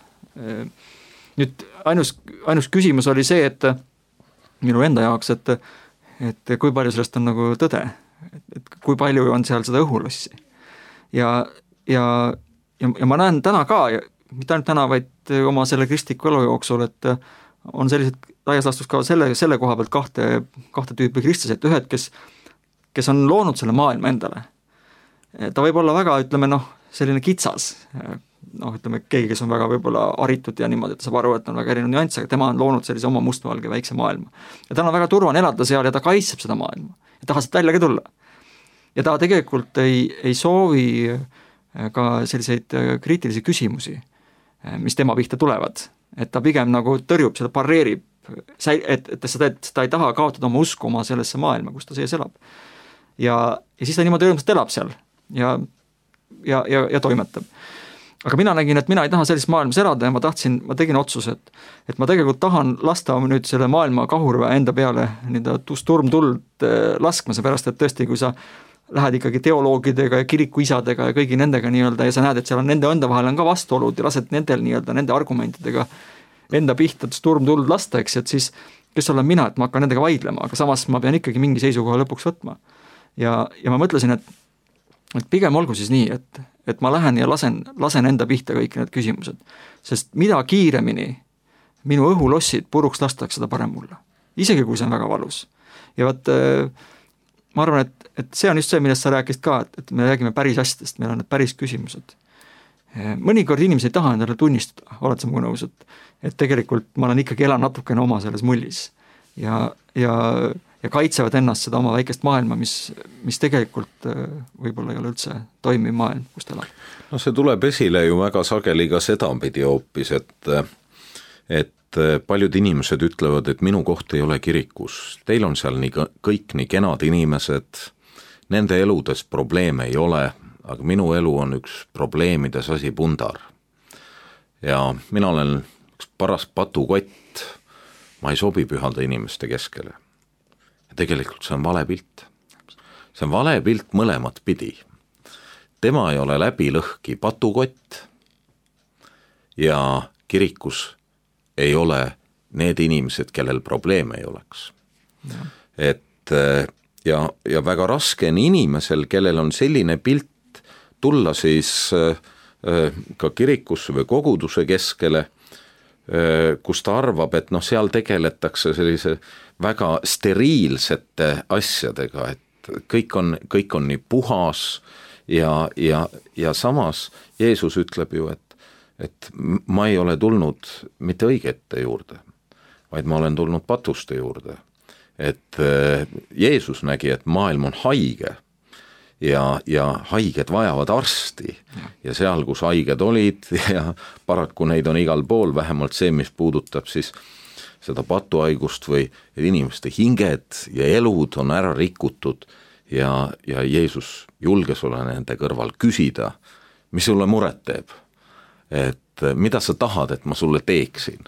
Nüüd ainus, ainus küsimus oli see, et minu enda jaoks, et, et kui palju sellest on nagu tõde, et, et kui palju on seal seda õhulossi. Ja, ja, ja, ja ma näen täna ka, mitte ainult täna, vaid oma selle kristliku elu jooksul, et on sellised laias laastus ka selle, selle koha pealt kahte, kahte tüüpi kristlasi, et ühed, kes, kes on loonud selle maailma endale. Ta võib olla väga, ütleme noh, selline kitsas, noh, ütleme keegi, kes on väga võib-olla haritud ja niimoodi, et ta saab aru, et on väga erinev nüanss, aga tema on loonud sellise oma mustvalge väikse maailma. Ja tal on väga turvane elada seal ja ta kaitseb seda maailma ja tahab sealt välja ka tulla. Ja ta tegelikult ei, ei soovi ka selliseid kriitilisi küsimusi, mis tema pihta tulevad. Et ta pigem nagu tõrjub, seda pareerib, et, et ta, et ta ei taha kaotada oma usku oma sellesse maailma, kus ta sees elab. Ja, ja siis ta niimoodi rõõmsalt elab seal ja, ja, ja, ja toimetab. Aga mina nägin, et mina ei taha sellises maailmas elada ja ma tahtsin, ma tegin otsuse, et, et ma tegelikult tahan lasta nüüd selle maailma kahurväe enda peale nii-ta turmtuld laskma, seepärast, et tõesti, kui sa lähed ikkagi teoloogidega ja kirikuisadega ja kõigi nendega nii-öelda ja sa näed, et seal on nende enda vahel on ka vastuolud ja lased nendel nii-öelda nende argumentidega enda pihta turmtuld lasta, eks, et siis kes olen mina, et ma hakkan nendega vaidlema, aga samas ma pean ikkagi mingi seisukoha lõpuks võtma. Ja, ja ma mõtlesin, et, et pigem olgu siis nii, et, et ma lähen ja lasen, lasen enda pihta kõik need küsimused, sest mida kiiremini minu õhulossid puruks lastakse, seda parem mulle. Isegi kui see on väga valus. Ja vaat ma arvan, et, et see on just see, millest sa rääkisid ka, et, et me räägime päris asjadest, meil on need päris küsimused. Mõnikord inimesed ei taha endale tunnistada, oled sa mugu nõus, et, et tegelikult ma olen ikkagi elan natukene oma selles mullis ja, ja, ja kaitsevad ennast seda oma väikest maailma, mis, mis tegelikult võib-olla ei ole üldse toimiv maailm, kus ta elab. No see tuleb esile ju väga sageli ka sedapidi hoopis, et, et paljud inimesed ütlevad, et minu koht ei ole kirikus, teil on seal nii, kõik nii kenad inimesed, nende eludes probleeme ei ole, aga minu elu on üks probleemides asi pundar. Ja mina olen üks paras patukott, ma ei sobi pühalda inimeste keskele. Ja tegelikult see on vale pilt. See on vale pilt mõlemat pidi. Tema ei ole läbi lõhki patukott ja kirikus ei ole need inimesed, kellel probleeme ei oleks. Ja. Et ja, ja väga raske on inimesel, kellel on selline pilt tulla siis ka kirikusse või koguduse keskele, kus ta arvab, et noh, seal tegeletakse sellise väga steriilsete asjadega, et kõik on, kõik on nii puhas ja, ja, ja samas Jeesus ütleb ju, et et ma ei ole tulnud mitte õigete juurde, vaid ma olen tulnud patuste juurde. Et Jeesus nägi, et maailm on haige ja, ja haiged vajavad arsti ja seal, kus haiged olid ja paraku neid on igal pool, vähemalt see, mis puudutab siis seda patuhaigust või inimeste hinged ja elud on ära rikutud ja, ja Jeesus julges olla nende kõrval küsida, mis sulle muret teeb. Et mida sa tahad, et ma sulle teeksin.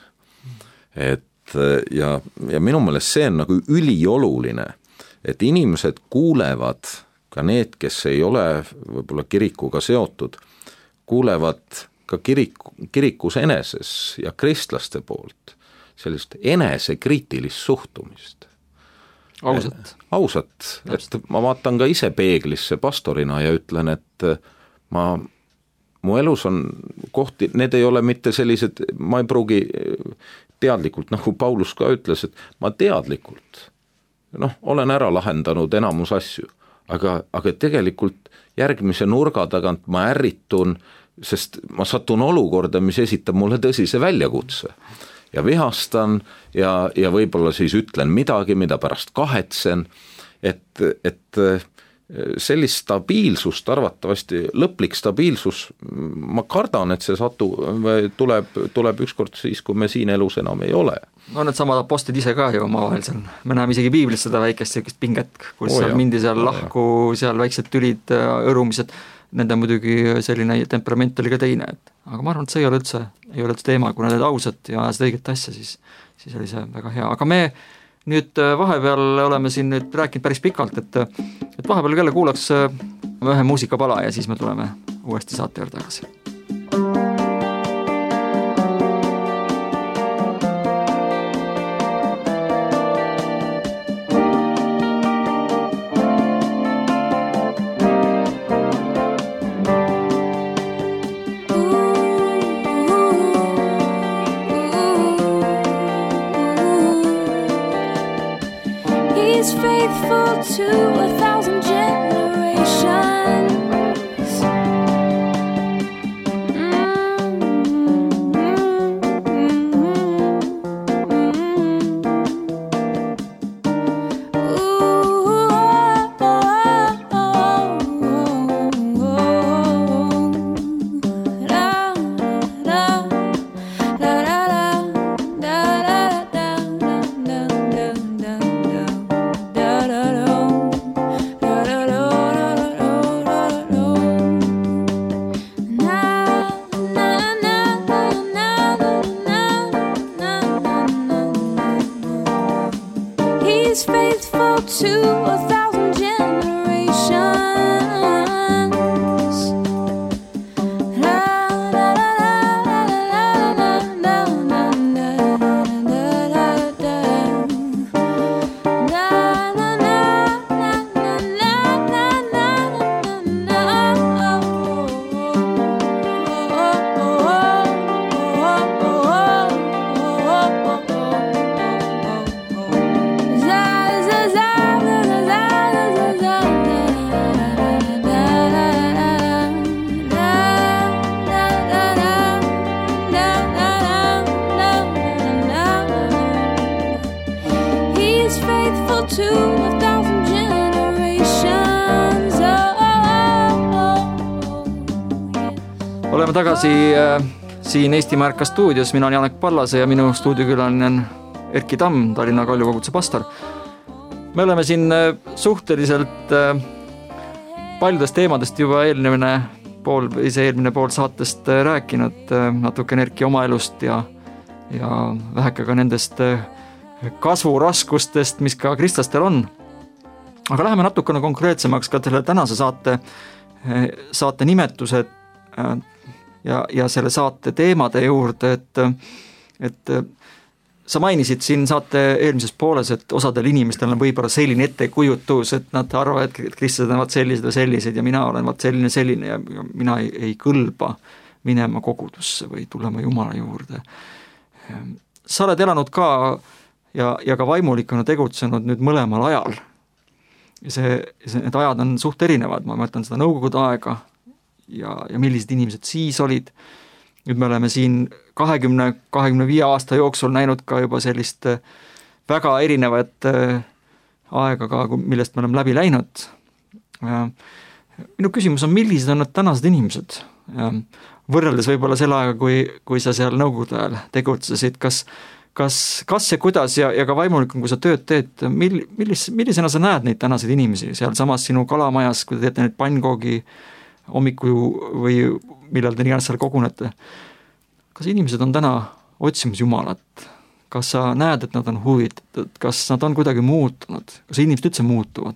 Et ja, ja minu meelest see on nagu ülioluline, et inimesed kuulevad, ka need, kes ei ole võib-olla kirikuga seotud, kuulevad ka kiriku, kirikus eneses ja kristlaste poolt sellist enesekriitilist suhtumist. Ausat. Ausat, et ma vaatan ka ise peeglisse pastorina ja ütlen, et ma mu elus on kohti, need ei ole mitte sellised, ma ei pruugi teadlikult, nagu Paulus ka ütles, et ma teadlikult, noh, olen ära lahendanud enamus asju, aga, aga tegelikult järgmise nurga tagant ma ärritun, sest ma satun olukorda, mis esitab mulle tõsise väljakutse ja vihastan ja, ja võib-olla siis ütlen midagi, mida pärast kahetsen, et, et sellist stabiilsust, arvatavasti lõplik stabiilsus, ma kardan, et see satu, tuleb, tuleb ükskord siis, kui me siin elus enam ei ole. No need samad apostlid ise ka ju oma vahel seal, me näeme isegi piiblis seda väikest sellist pinget, kus oh, seal mindi seal lahku, seal väiksed tülid, õrumised, nende muidugi selline temperament oli ka teine, et aga ma arvan, et see ei ole üldse, ei ole üldse teema, kui nad olid ausad ja seda õiget asja, siis, siis oli see väga hea, aga me nüüd vahepeal oleme siin nüüd rääkinud päris pikalt, et, et vahepeal kelle kuulaks ühe muusikapala ja siis me tuleme uuesti saate juurde tagasi. faithful to a thousand generations. He's faithful to a thousand generations. La la la la la la la la la He's faithful to a thousand generations. Oh, oh, oh, yes. Oleme tagasi äh, siin Eesti Märka stuudios, mina olen Janek Pallase ja minu stuudiokülaline on Erki Tamm, Tallinna Kalju koguduse pastor. Me oleme siin äh, suhteliselt äh, paljudest teemadest juba eelmine pool, ise eelmine pool saatest äh, rääkinud, äh, natuke Erki oma elust ja, ja väheke ka nendest äh, kasvuraskustest, mis ka kristlastel on. Aga läheme natukene konkreetsemaks ka selle tänase saate, saate nimetused ja, ja selle saate teemade juurde, et, et sa mainisid siin saate eelmises pooles, et osadel inimestel on võib-olla selline ettekujutus, et nad arvavad, et kristlased on sellised või sellised ja mina olen selline selline ja mina ei, ei kõlba minema kogudusse või tulema Jumala juurde. Sa oled elanud ka ja, ja ka vaimulikuna tegutsenud nüüd mõlemal ajal. Ja see, see, need ajad on suht erinevad, ma mõtlen seda nõukogude aega ja, ja millised inimesed siis olid. Nüüd me oleme siin kahekümne, kahekümne viie aasta jooksul näinud ka juba sellist väga erinevat aega ka, millest me oleme läbi läinud. Minu küsimus on, millised on need tänased inimesed? Võrreldes võib-olla selle aega, kui, kui sa seal nõukogude ajal tegutsesid, kas Kas, kas ja kuidas ja, ja ka vaimulikun, kui sa tööd teed, mil, millis, millisena sa näed neid tänaseid inimesi seal samas sinu kalamajas, kui te teete neid pannkoogi hommiku või millal te nii seal kogunete? Kas inimesed on täna otsimas Jumalat? Kas sa näed, et nad on huvitatud? Kas nad on kuidagi muutunud? Kas inimesed üldse muutuvad?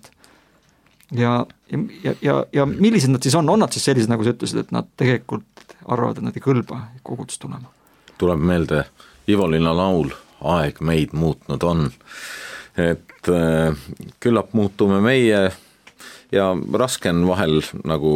Ja, ja, ja, ja millised nad siis on? On nad siis sellised, nagu sa ütlesid, et nad tegelikult arvavad, et nad ei kõlba kogudust tulema? Tuleb meelde Ivolina laul, aeg meid muutnud on, et äh, küllap muutume meie ja raske on vahel nagu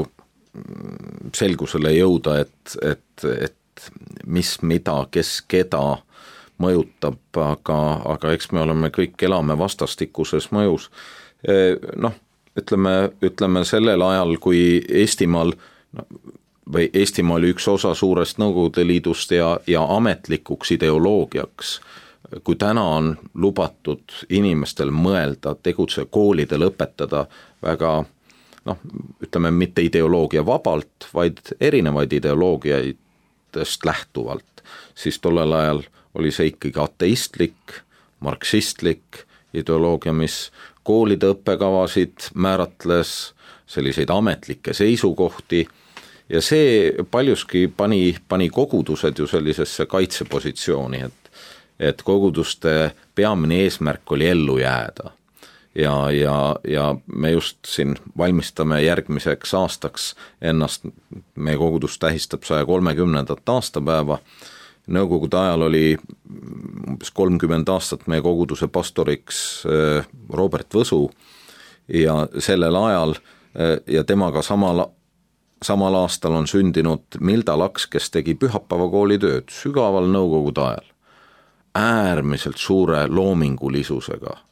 selgusele jõuda, et, et, et mis mida, kes keda mõjutab, aga, aga eks me oleme kõik elame vastastikuses mõjus. E, noh, ütleme, ütleme sellel ajal, kui Eestimaal no, või Eestimaa oli üks osa suurest Nõukogude Liidust ja, ja ametlikuks ideoloogiaks, kui täna on lubatud inimestel mõelda, tegutse koolidel õpetada väga, noh, ütleme mitte ideoloogia vabalt, vaid erinevaid ideoloogiaidest lähtuvalt, siis tollel ajal oli see ikkagi ateistlik, marksistlik ideoloogia, mis koolide õppekavasid määratles, selliseid ametlikke seisukohti. Ja see paljuski pani, pani kogudused ju sellisesse kaitsepositsiooni, et, et koguduste peamine eesmärk oli ellu jääda. Ja, ja, ja me just siin valmistame järgmiseks aastaks ennast, meie kogudus tähistab saja kolmekümnendat aastapäeva. Nõukogude ajal oli umbes kolmkümmend aastat meie koguduse pastoriks Robert Võsu ja sellel ajal ja temaga samal Samal aastal on sündinud Milda Laks, kes tegi pühapäevakooli tööd sügaval nõukogude ajal, äärmiselt suure loomingulisusega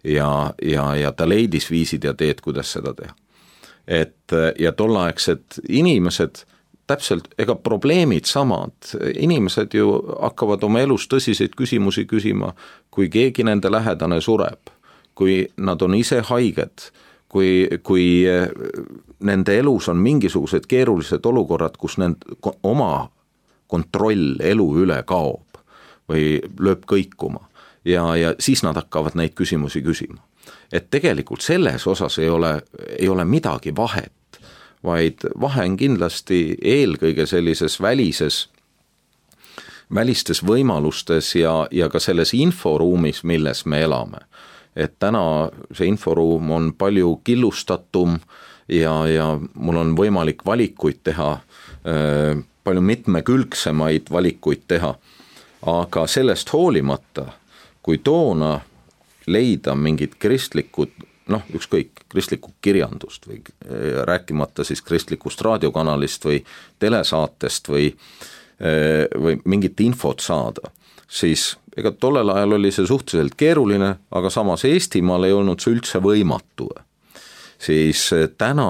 ja, ja, ja ta leidis viisid ja teed, kuidas seda teha. Et ja tolleaegsed inimesed täpselt, ega probleemid samad, inimesed ju hakkavad oma elus tõsiseid küsimusi küsima, kui keegi nende lähedane sureb, kui nad on ise haiged, kui, kui nende elus on mingisugused keerulised olukorrad, kus nende oma kontroll elu üle kaob või lööb kõikuma ja, ja siis nad hakkavad neid küsimusi küsima. Et tegelikult selles osas ei ole, ei ole midagi vahet, vaid vahe on kindlasti eelkõige sellises välises, välistes võimalustes ja, ja ka selles inforuumis, milles me elame. Et täna see inforuum on palju killustatum ja, ja mul on võimalik valikuid teha, palju mitmekülgsemaid valikuid teha, aga sellest hoolimata, kui toona leida mingit kristlikut, noh, ükskõik, kristlikku kirjandust või rääkimata siis kristlikust raadiokanalist või telesaatest või, või mingit infot saada, siis ega tollel ajal oli see suhteliselt keeruline, aga samas Eestimaal ei olnud see üldse võimatu. Siis täna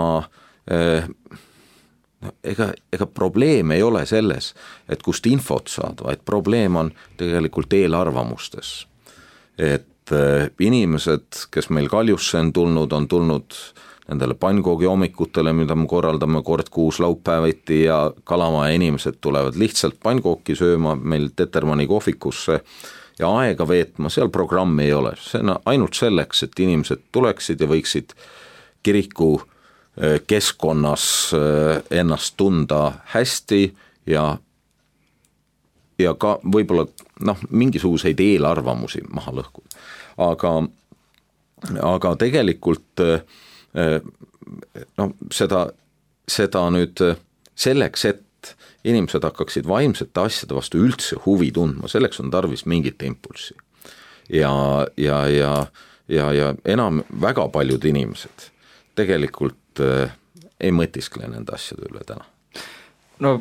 ega, ega probleem ei ole selles, et kust infot saada, vaid probleem on tegelikult eelarvamustes. Et inimesed, kes meil Kaljusse on tulnud, on tulnud nendele pannkoogi hommikutele, mida me korraldame kord kuus laupäeviti ja Kalamaja inimesed tulevad lihtsalt pannkooki sööma meil Tetermanni kohvikusse ja aega veetma, seal programmi ei ole. See on ainult selleks, et inimesed tuleksid ja võiksid kiriku keskkonnas ennast tunda hästi ja ja ka võib-olla noh, mingisuguseid eelarvamusi maha lõhkuda. Aga, aga tegelikult no, seda, seda nüüd selleks, et inimesed hakkaksid vaimsete asjade vastu üldse huvi tundma, selleks on tarvis mingit impulssi. Ja, ja, ja, ja, ja enam väga paljud inimesed tegelikult ei mõtiskle nende asjade üle täna. No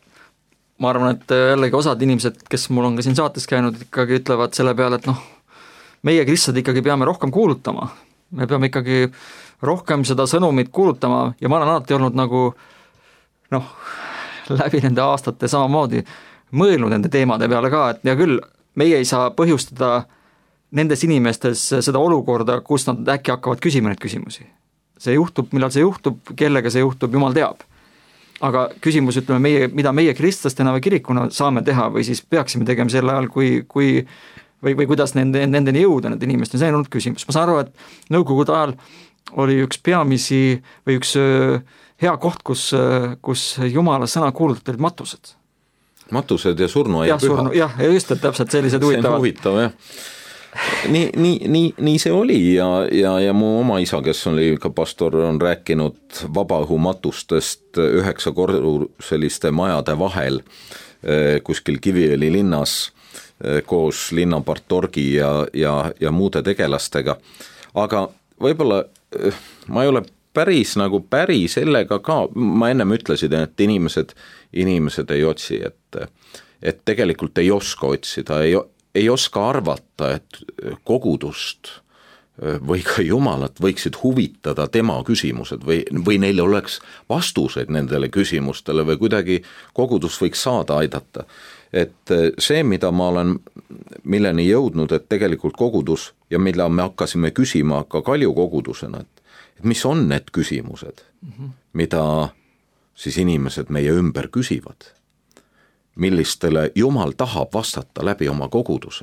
ma arvan, et jällegi osad inimesed, kes mul on ka siin saates käinud, ikkagi ütlevad selle peale, et noh, meie kristlased ikkagi peame rohkem kuulutama. Me peame ikkagi rohkem seda sõnumit kuulutama ja ma olen alati olnud nagu noh, läbi nende aastate samamoodi mõelnud nende teemade peale ka, et ja küll meie ei saa põhjustada nendes inimestes seda olukorda, kus nad äkki hakkavad küsima neid küsimusi. See juhtub, millal see juhtub, kellega see juhtub, jumal teab. Aga küsimus, ütleme, meie, mida meie kristlastena või kirikuna saame teha või siis peaksime tegema sel ajal, kui, kui või, või kuidas nende, nendeni jõuda, nende inimesteni, see on olnud küsimus. Ma saan aru, et nõukogude ajal oli üks peamisi või üks hea koht, kus, kus Jumala sõna kuulutati olid matused. Matused ja surnu ja püha. Jah, ja just, et täpselt sellised huvitavad. See on huvitav, jah. Nii, nii, nii, nii see oli ja, ja, ja mu oma isa, kes oli ka pastor, on rääkinud vabaõhumatustest üheksa korru selliste majade vahel kuskil Kiviõli linnas koos linnapartorgi ja, ja, ja muude tegelastega. Aga võib-olla ma ei ole päris nagu päri sellega ka, ma ennem ütlesin, et inimesed, inimesed ei otsi, et, et tegelikult ei oska otsida, ei ei oska arvata, et kogudust või ka Jumalat võiksid huvitada tema küsimused või, või neil oleks vastused nendele küsimustele või kuidagi kogudus võiks saada aidata. Et see, mida ma olen milleni jõudnud, et tegelikult kogudus ja mille me hakkasime küsima ka Kalju kogudusena, et, et mis on need küsimused, mm-hmm. mida siis inimesed meie ümber küsivad, millistele Jumal tahab vastata läbi oma koguduse.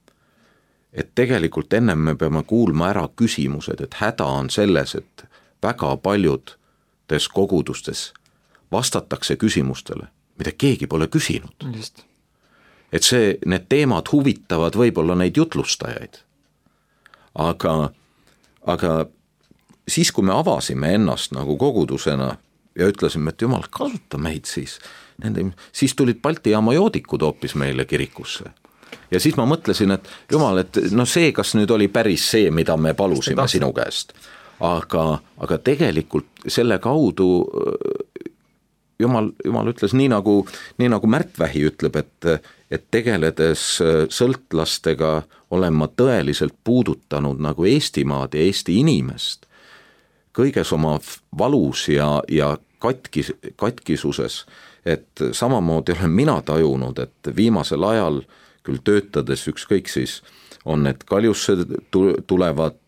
Et tegelikult ennem me peame kuulma ära küsimused, et häda on selles, et väga paljudes kogudustes vastatakse küsimustele, mida keegi pole küsinud. Just. Et see, need teemad huvitavad võib-olla neid jutlustajaid. Aga, aga siis, kui me avasime ennast nagu kogudusena ja ütlesime, et Jumal, kasuta meid siis, Nende, siis tulid Balti jaama joodikud hoopis meile kirikusse. Ja siis ma mõtlesin, et Jumal, et no see, kas nüüd oli päris see, mida me palusime sinu käest. Aga, aga tegelikult selle kaudu jumal, jumal ütles nii nagu, nii nagu Märt Vähi ütleb, et, et tegeledes sõltlastega olen ma tõeliselt puudutanud nagu Eestimaad ja Eesti inimest kõiges oma valus ja, ja katkis, katkisuses, et samamoodi olen mina tajunud, et viimasel ajal küll töötades ükskõik siis on need Kaljusse tulevad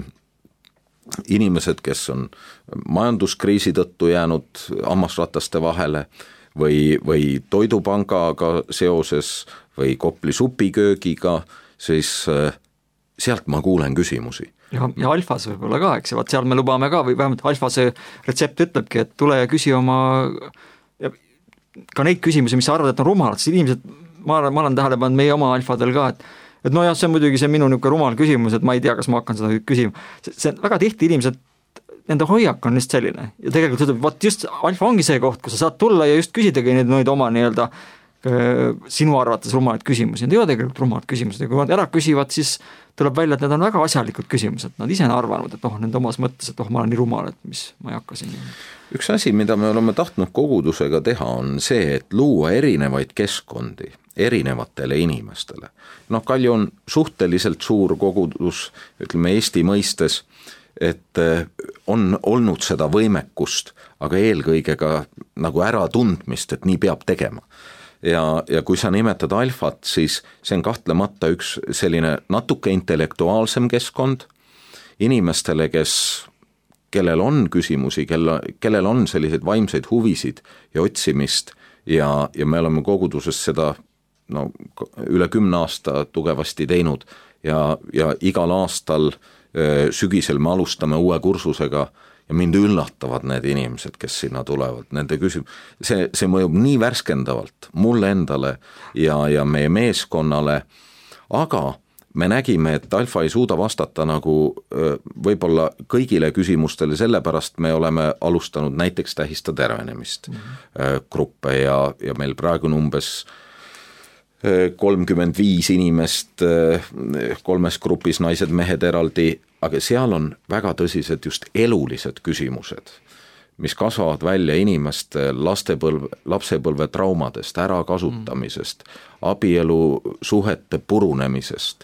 inimesed, kes on majanduskriisi tõttu jäänud hammasrataste vahele või, või Toidupangaga seoses või Kopli supiköögiga, siis sealt ma kuulen küsimusi. Ja, ja Alfas võib-olla ka, eks, vaat seal me lubame ka või vähemalt Alfase retsept ütlebki, et tule ja küsi oma ja ka neid küsimusi, mis sa arvad, et on rumalad, siis inimesed, ma, ma olen tähele pannud meie oma Alfadel ka, et et no jah, see on muidugi see minu niisugune rumal küsimus, et ma ei tea, kas ma hakkan seda küsima. See on väga tihti inimesed, nende hoiak on just selline ja tegelikult ütleb, vaat just Alfa ongi see koht, kus sa saad tulla ja just küsidagi neid, neid oma nii-öelda sinu arvates rumalaid küsimusi. Need ei ole tegelikult rumalad küsimused ja kui nad ära küsivad, siis tuleb välja, et need on väga asjalikud küsimused. Nad ise on arvanud, et oh, nende omas mõttes, et oh, ma olen nii rumal, et mis ma ei hakka siin. Üks asi, mida me oleme tahtnud kogudusega teha, on see, et luua erinevaid keskkondi erinevatele inimestele. Noh, Kalju on suhteliselt suur kogudus, ütleme Eesti mõistes, et on olnud seda võimekust, aga eelkõige ka nagu äratundmist, et nii peab tegema. Ja, ja kui sa nimetad Alfat, siis see on kahtlemata üks selline natuke intellektuaalsem keskkond inimestele, kes, kellel on küsimusi, kelle, kellel on selliseid vaimseid huvisid ja otsimist ja, ja me oleme koguduses seda no, üle kümne aasta tugevasti teinud ja, ja igal aastal sügisel me alustame uue kursusega ja mind üllatavad need inimesed, kes sinna tulevad, nende küsib, see, see mõjub nii värskendavalt mulle endale ja, ja meie meeskonnale, aga me nägime, et Alfa ei suuda vastata nagu võib-olla kõigile küsimustele, sellepärast me oleme alustanud näiteks Tähista tervenemist mm-hmm. gruppe ja, ja meil praegu on umbes kolmkümmend viis inimest kolmes grupis, naised, mehed eraldi, aga seal on väga tõsised just elulised küsimused, mis kasvavad välja inimeste lastepõlve, lapsepõlve traumadest, ärakasutamisest, abielusuhete purunemisest.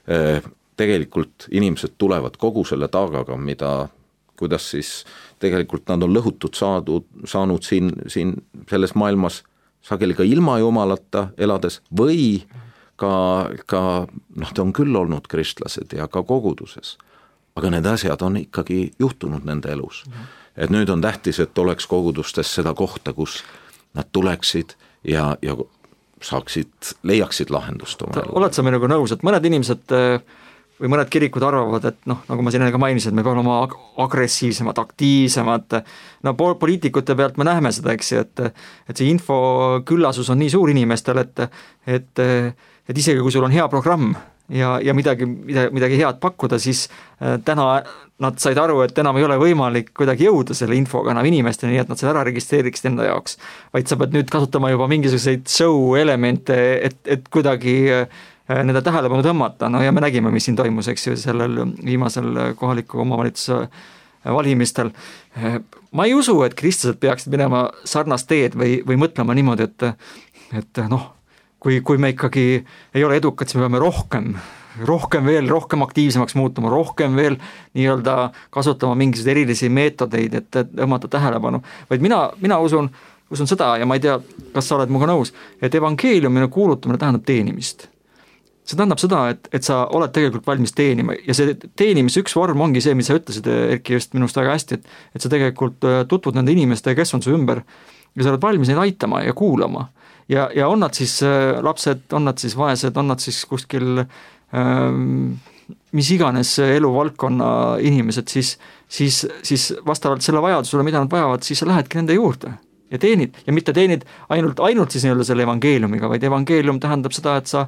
Tegelikult inimesed tulevad kogu selle taagaga, mida, kuidas siis tegelikult nad on lõhutud saadud, saanud siin, siin selles maailmas sageli ka ilma jumalata elades või ka, ka noh, ta on küll olnud kristlased ja ka koguduses, aga need asjad on ikkagi juhtunud nende elus. Et nüüd on tähtis, et oleks kogudustes seda kohta, kus nad tuleksid ja, ja saaksid, leiaksid lahendust oma elu. Oled sa minuga nõus, et mõned inimesed või mõned kirikud arvavad, et noh, nagu ma siin enne ka mainisin, et me peame olema agressiivsemad, aktiivsemad, no poliitikute pealt me näeme seda, eks ju, et, et see info küllasus on nii suur inimestel, et, et, et isegi kui sul on hea programm ja, ja midagi, midagi, midagi head pakkuda, siis täna nad said aru, et enam ei ole võimalik kuidagi jõuda selle infoga enam inimesteni, nii et nad selle ära registreeriksid enda jaoks, vaid sa pead nüüd kasutama juba mingisuguseid show elemente, et, et kuidagi nende tähelepanu tõmmata, no ja me nägime, mis siin toimus, eks ju, sellel viimasel kohaliku omavalitsuse valimistel. Ma ei usu, et kristlased peaksid minema sarnast teed või, või mõtlema niimoodi, et, et noh, kui, kui me ikkagi ei ole edukad, siis me peame rohkem, rohkem veel, rohkem aktiivsemaks muutuma, rohkem veel nii-öelda kasutama mingisuguseid erilisi meetodeid, et tõmmata tähelepanu. Vaid mina, mina usun, usun seda ja ma ei tea, kas sa oled muga nõus, et evangeeliumine kuulutamine tähendab teenimist. See tähendab seda, et, et sa oled tegelikult valmis teenima ja see teenimise üks vorm ongi see, mis sa ütlesid, Erki, just minust väga hästi, et, et sa tegelikult tutvud nende inimeste, kes on su ümber ja sa oled valmis neid aitama ja kuulama. Ja, ja on nad siis lapsed, on nad siis vaesed, on nad siis kuskil ähm, mis iganes eluvaldkonna inimesed, siis, siis, siis vastavalt selle vajadusele, mida nad vajavad, siis sa lähedki nende juurde ja teenid. Ja mitte teenid ainult, ainult siis nii-öelda selle evangeeliumiga, vaid evangeelium tähendab seda, et sa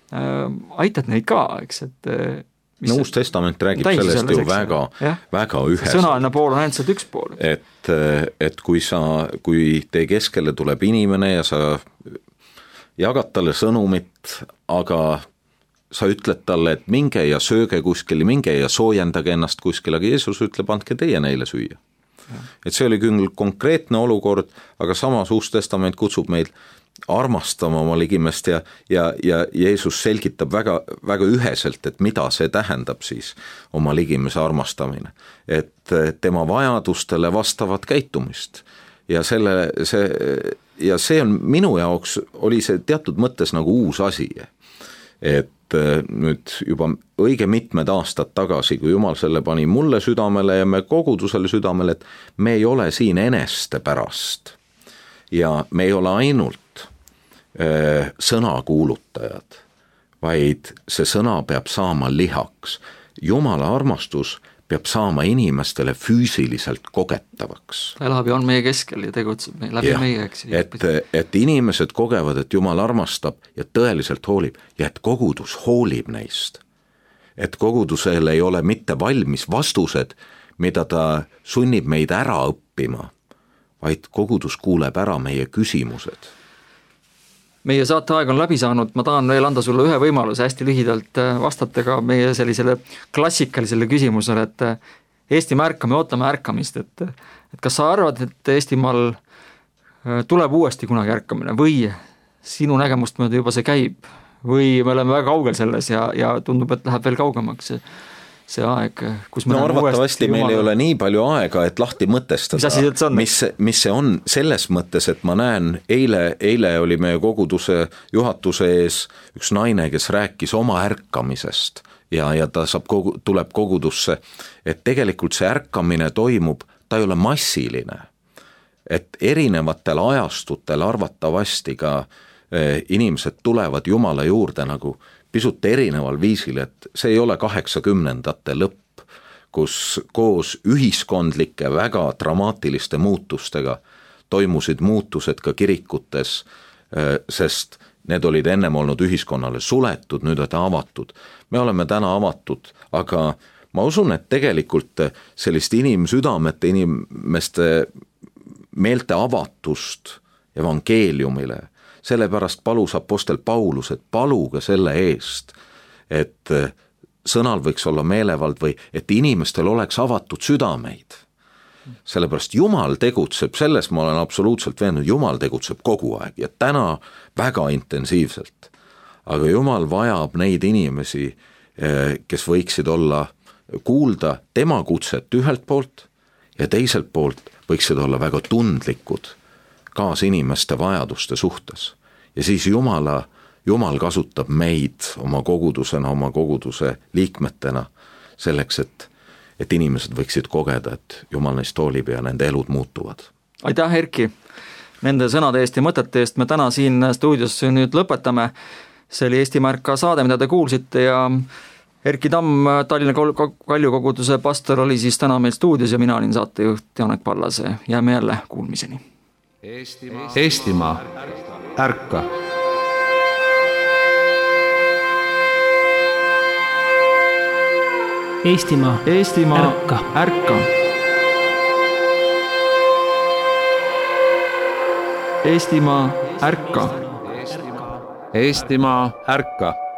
aitad neid ka, eks, et no Uus Testament räägib sellest selles, ju väga, väga ühes. Sõnaline pool on ainult üks pool. Et, et kui sa, kui teie keskele tuleb inimene ja sa jagad talle sõnumit, aga sa ütled talle, et minge ja sööge kuskil, minge ja soojendage ennast kuskil, aga Jeesus ütleb, andke teie neile süüa. et see oli küll konkreetne olukord, aga samas Uus Testament kutsub meid armastama oma ligimest ja, ja, ja Jeesus selgitab väga, väga üheselt, et mida see tähendab siis oma ligimese armastamine. Et tema vajadustele vastavat käitumist ja selle, see, ja see on minu jaoks, oli see teatud mõttes nagu uus asi, et nüüd juba õige mitmed aastad tagasi, kui Jumal selle pani mulle südamele ja me kogudusele südamele, et me ei ole siin eneste pärast ja me ei ole ainult äh, sõnakuulutajad, vaid see sõna peab saama lihaks. Jumala armastus peab saama inimestele füüsiliselt kogetavaks. Ta elab ja on meie keskel ja tegutseb meie, läbi ja, meie, eks. Et, et inimesed kogevad, et Jumal armastab ja tõeliselt hoolib ja et kogudus hoolib neist. Et kogudusel ei ole mitte valmis vastused, mida ta sunnib meid ära õppima, vaid kogudus kuuleb ära meie küsimused. Meie saate aeg on läbi saanud, ma tahan veel anda sulle ühe võimaluse hästi lühidalt vastata ka meie sellisele klassikalisele küsimusele, et Eestimaa ärkame, ootame ärkamist, et, et kas sa arvad, et Eestimaal tuleb uuesti kunagi ärkamine või sinu nägemust mööda juba see käib või me oleme väga kaugel selles ja, ja tundub, et läheb veel kaugemaks see, see aeg, kus me no arvatavasti meil jumala... ei ole nii palju aega, et lahti mõtestada, mis, mis, mis see on selles mõttes, et ma näen, eile, eile oli meie koguduse juhatuse ees üks naine, kes rääkis oma ärkamisest ja, ja ta saab kogu, tuleb kogudusse, et tegelikult see ärkamine toimub, ta ei ole massiline, et erinevatel ajastutel arvatavasti ka eh, inimesed tulevad Jumala juurde nagu pisut erineval viisil, et see ei ole kaheksakümnendate lõpp, kus koos ühiskondlike väga dramaatiliste muutustega toimusid muutused ka kirikutes, sest need olid ennem olnud ühiskonnale suletud, nüüd on avatud. Me oleme täna avatud, aga ma usun, et tegelikult sellist inimsüdamete, inimeste meelte avatust evangeeliumile, sellepärast palus apostel Paulus, et paluge selle eest, et sõnal võiks olla meelevald või et inimestel oleks avatud südameid. Sellepärast Jumal tegutseb, selles ma olen absoluutselt veendunud, Jumal tegutseb kogu aeg ja täna väga intensiivselt. Aga Jumal vajab neid inimesi, kes võiksid olla, kuulda tema kutset ühelt poolt ja teiselt poolt võiksid olla väga tundlikud kaas inimeste vajaduste suhtes. Ja siis Jumala, Jumal kasutab meid oma kogudusena, oma koguduse liikmetena selleks, et, et inimesed võiksid kogeda, et Jumal neist hoolib ja nende elud muutuvad. Aitäh, Erki! Nende sõnade eest ja mõtete eest me täna siin stuudios nüüd lõpetame. See oli Eestimaa ärka saade, mida te kuulsite ja Erki Tamm, Tallinna Kalju koguduse pastor, oli siis täna meil stuudios ja mina olin saatejuht Janek Pallase. Jääme jälle kuulmiseni. Eestimaa, Eestimaa ärka. Eestimaa, Eestimaa ärka. ärka. Eestimaa ärka. Eestimaa ärka.